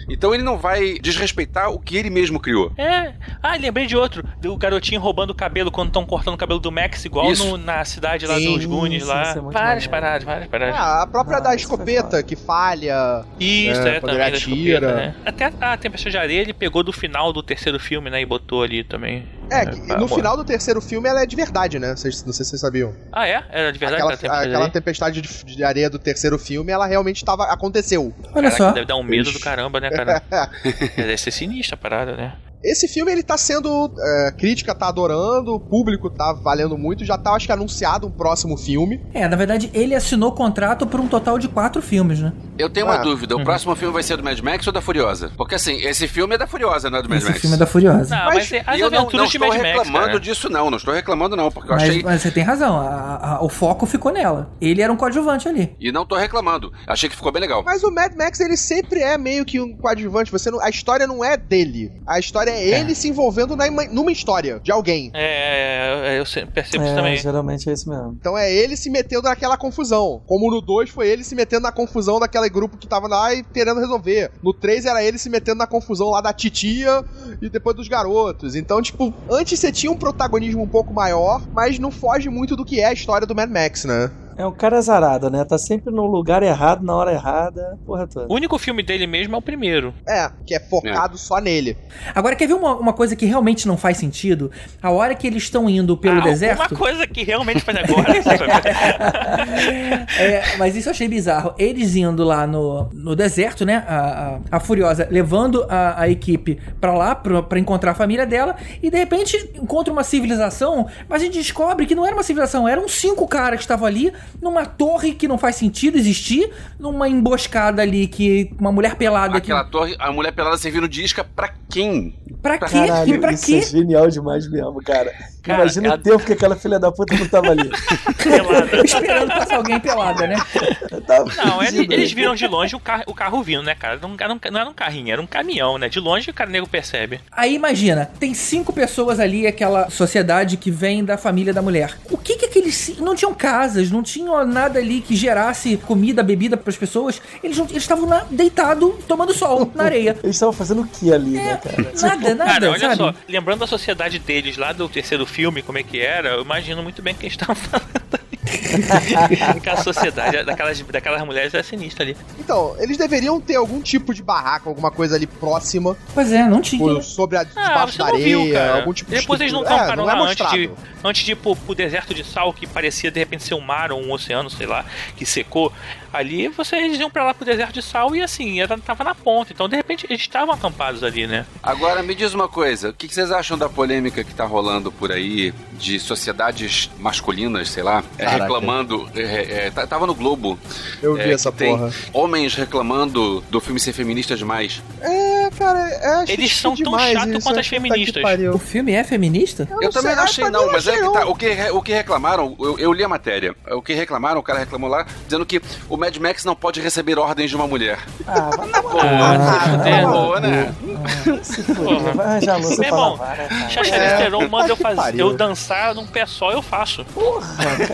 Então ele não vai desrespeitar o que ele mesmo criou. É. Ah, lembrei de outro. Do garotinho roubando o cabelo quando estão cortando o cabelo do Max, igual no, na cidade lá Sim, dos Goonies lá. isso é muito Várias maneiro. paradas, várias paradas. Ah, a própria Ah, da isso foi escopeta foda. que falha. Isso, É, é, quando também ele da atira. escopeta, né? Até a Tempestade de Areia ele pegou do final do terceiro filme, né? E botou ali também. É, que pra- no bom. final do terceiro filme ela é de verdade, né? Vocês- Não sei se vocês sabiam. Ah, é? Era de verdade aquela, aquela Tempestade de aquela Areia? tempestade de, de areia do terceiro filme, ela realmente tava, aconteceu. Olha Caraca, só. deve dar um medo Ixi. do caramba, né, cara? Deve ser sinistra a parada, né? Esse filme, ele tá sendo... É, crítica tá adorando, o público tá valendo muito, já tá, acho que, anunciado um próximo filme. É, na verdade, ele assinou contrato por um total de quatro filmes, né? Eu tenho uma Ah. dúvida, o próximo filme vai ser do Mad Max ou da Furiosa? Porque assim, esse filme é da Furiosa, não é do Mad Esse Max. filme é da Furiosa. Não, Mas- mas, é as E eu não, aventuras não de estou Mad Max, reclamando cara. disso não, não estou reclamando não, porque eu Mas, achei... mas você tem razão, a- a- o foco ficou nela. Ele era um coadjuvante ali. E não tô reclamando, achei que ficou bem legal. Mas o Mad Max, ele sempre é meio que um coadjuvante. Você não, a história não é dele. A história é, É. ele se envolvendo na, numa história de alguém. É, é, eu se- percebo isso É, também. geralmente é isso mesmo. Então é ele se metendo naquela confusão. Como no dois foi ele se metendo na confusão daquele grupo que tava lá e querendo resolver. No três era ele se metendo na confusão lá da titia e depois dos garotos. Então, tipo, antes você tinha um protagonismo um pouco maior, mas não foge muito do que é a história do Mad Max, né? É um cara azarado, né? Tá sempre no lugar errado, na hora errada, porra toda. O único filme dele mesmo é o primeiro. É, que é focado só nele. Agora, quer ver uma, uma coisa que realmente não faz sentido? A hora que eles estão indo pelo ah, deserto... Uma coisa que realmente faz agora. É, mas isso eu achei bizarro. Eles indo lá no, no deserto, né? A, a, a Furiosa levando a, a equipe pra lá, pra, pra encontrar a família dela, e de repente encontra uma civilização, mas a gente descobre que não era uma civilização, eram cinco caras que estavam ali, numa torre que não faz sentido existir, numa emboscada ali que uma mulher pelada Aquela que... torre, a mulher pelada servindo de isca pra quem? Pra quê? Caralho, E pra isso quê? é genial demais mesmo, cara. Cara, Imagina ela- o tempo que aquela filha da puta não tava ali. Esperando passar alguém pelada, né? Tava Não, eles, fudido. eles viram de longe o carro, o carro vindo, né, cara? Não, era um- não era um carrinho, era um caminhão, né? De longe o cara nego percebe. Aí imagina, tem cinco pessoas ali, aquela sociedade que vem da família da mulher. O que que aqueles... ci- Não tinham casas, não tinham nada ali que gerasse comida, bebida pras pessoas. Eles não- eles estavam lá deitados, tomando sol, na areia. Eles estavam fazendo o que ali, né, cara? Nada, nada, Cara, olha sabe? só, lembrando da sociedade deles lá do terceiro filme, como é que era, eu imagino muito bem o que eles estavam falando ali. Aquela sociedade, daquelas, daquelas mulheres era sinistra ali. Então, eles deveriam ter algum tipo de barraca, alguma coisa ali próxima, Pois é, não tinha. por- sobre a, Ah, debaixo você da não areia, viu, cara. algum tipo de Depois eles não estrutura. tamparam é, não é lá antes mostrado. de, antes de ir pro, pro deserto de sal, que parecia de repente ser um mar ou um oceano, sei lá, que secou. Ali vocês iam pra lá pro deserto de sal e assim, era, tava na ponta. Então de repente eles estavam acampados ali, né? Agora me diz uma coisa, o que que vocês acham da polêmica que tá rolando por aí de sociedades masculinas, sei lá, é, Caraca. reclamando, é, é, tá- tava no Globo. Eu vi é, essa que tem porra. homens reclamando do filme ser feminista demais. É, cara, é acho Eles que são tão demais chato isso, quanto as puta que feministas. pariu. O filme é feminista? Eu, não também sei, não ah, achei também não, não mas é achei que não. tá, o que, re- o que reclamaram, eu, eu li a matéria, o que reclamaram, o cara reclamou lá, dizendo que o Mad Max não pode receber ordens de uma mulher. Ah, vai tomar Ah, no se cu, fuder. vai Boa, né? se fuder, vai arranjar louça Meu pra irmão, lavar, né, cara? Charlize Theron manda eu que fazer, pariu. eu dançar num pé só, eu faço. Porra,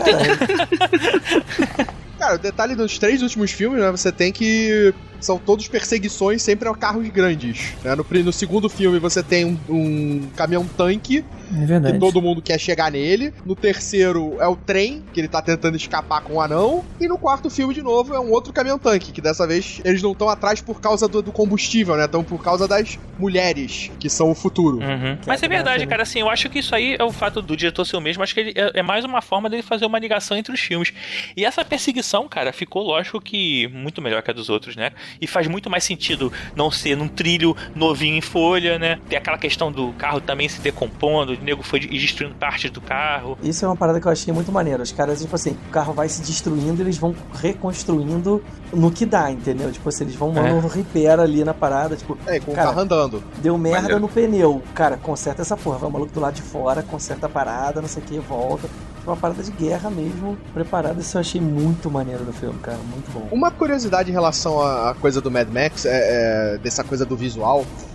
cara. Cara, o detalhe dos três últimos filmes, né, você tem que... São todos perseguições sempre a carros grandes. Né? No, pri- no segundo filme você tem um, um caminhão-tanque, É verdade. que todo mundo quer chegar nele. No terceiro é o trem, que ele tá tentando escapar com o anão. E no quarto filme, de novo, é um outro caminhão-tanque, que dessa vez eles não estão atrás por causa do, do combustível, né? Estão por causa das mulheres, que são o futuro. Uhum. Mas é verdade, cara, assim, eu acho que isso aí é o fato do diretor ser o mesmo, acho que ele é, é mais uma forma dele fazer uma ligação entre os filmes. E essa perseguição, cara, ficou lógico que muito melhor que a dos outros, né? E faz muito mais sentido não ser num trilho novinho em folha, né? Tem aquela questão do carro também se decompondo, o nego foi destruindo partes do carro. Isso é uma parada que eu achei muito maneiro. Os caras, tipo assim, o carro vai se destruindo, eles vão reconstruindo no que dá, entendeu? Tipo assim, eles vão É. no repair ali na parada, tipo, É, com Cara, o carro andando. deu merda Maneiro. no pneu. Cara, conserta essa porra. Vai o maluco do lado de fora, conserta a parada, não sei o que, volta. Uma parada de guerra mesmo, preparada. Isso eu achei muito maneiro no filme, cara. Muito bom. Uma curiosidade em relação à à coisa do Mad Max, é, é, dessa coisa do visual,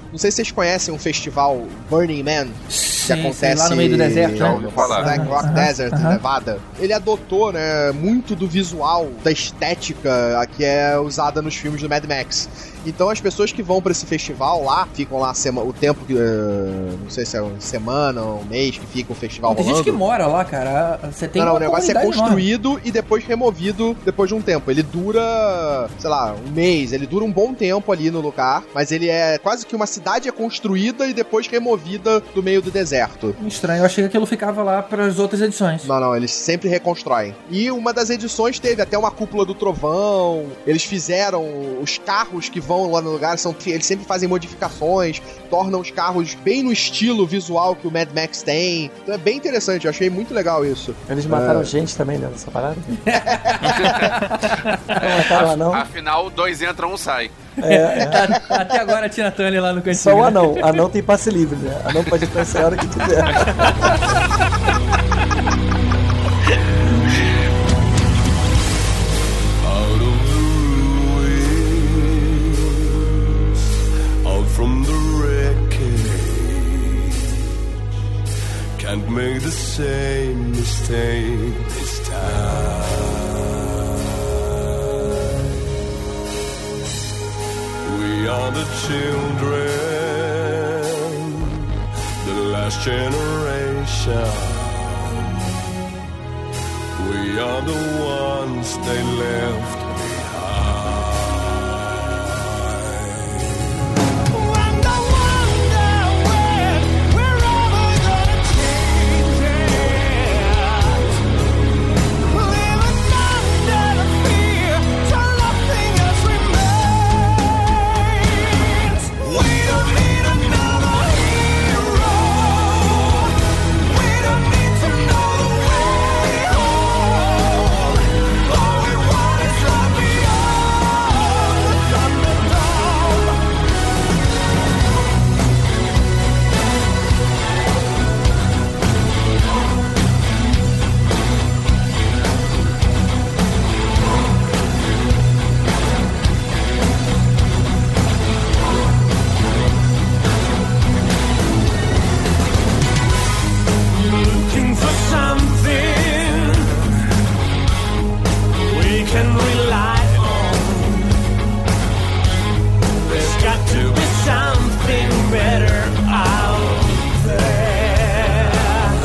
Não sei se vocês conhecem um festival, Burning Man, que Sim, acontece sim, lá no meio do deserto, no né? Black Rock Uhum, Desert, uhum. em Nevada. Ele adotou, né, muito do visual, da estética que é usada nos filmes do Mad Max. Então as pessoas que vão pra esse festival lá, ficam lá sema, o tempo que, uh, não sei se é uma semana ou um mês que fica o festival Tem rolando. gente que mora lá, cara. Você tem Não, não, uma o negócio é comunidade construído enorme. e depois removido depois de um tempo. Ele dura, sei lá, um mês, ele dura um bom tempo ali no lugar, mas ele é quase que uma cidade é construída e depois removida do meio do deserto. Estranho, eu achei que aquilo ficava lá para as outras edições. Não, não, eles sempre reconstroem. E uma das edições teve até uma cúpula do trovão, eles fizeram os carros que vão lá no lugar, são, eles sempre fazem modificações, tornam os carros bem no estilo visual que o Mad Max tem. Então é bem interessante, eu achei muito legal isso. Eles mataram É. gente também dentro dessa parada? Não mataram lá, não? Afinal, dois entram, um sai. É, é. Até agora a Tina Turner lá no cantinho. Só o né? anão. Anão tem passe livre, né? Anão pode entrar essa hora que quiser. Out of the ruins, out from the wreckage, can't make the same mistake this time. We are the children, the last generation. We are the ones they left behind. And I wonder when we're ever gonna change it. Living under the fear till nothing else remains. We don't need another hero. We don't need to know the way home. All we want is love beyond the Thunderdome. Looking for something we can rely on. There's got to be something better out there.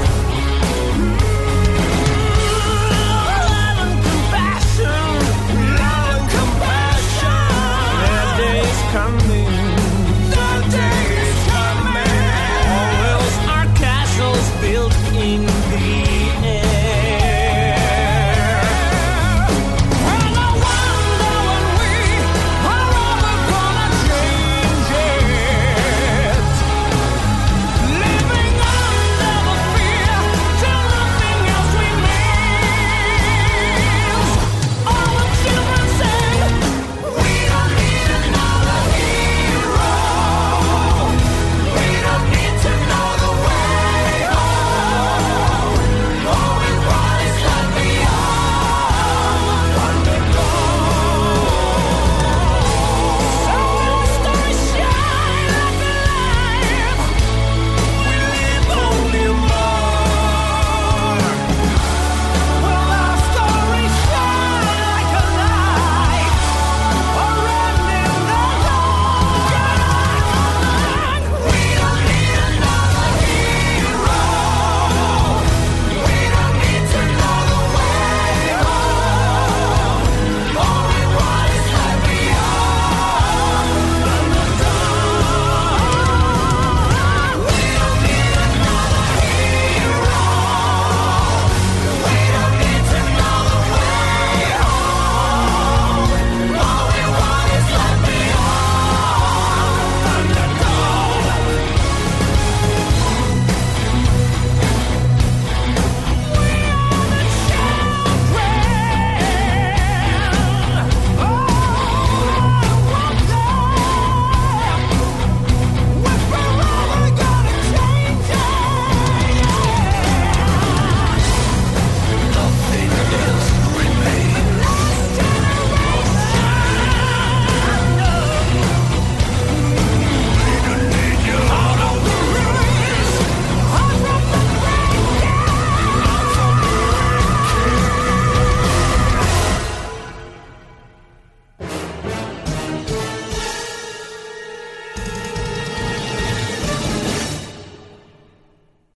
Love and compassion, love and compassion. Their days come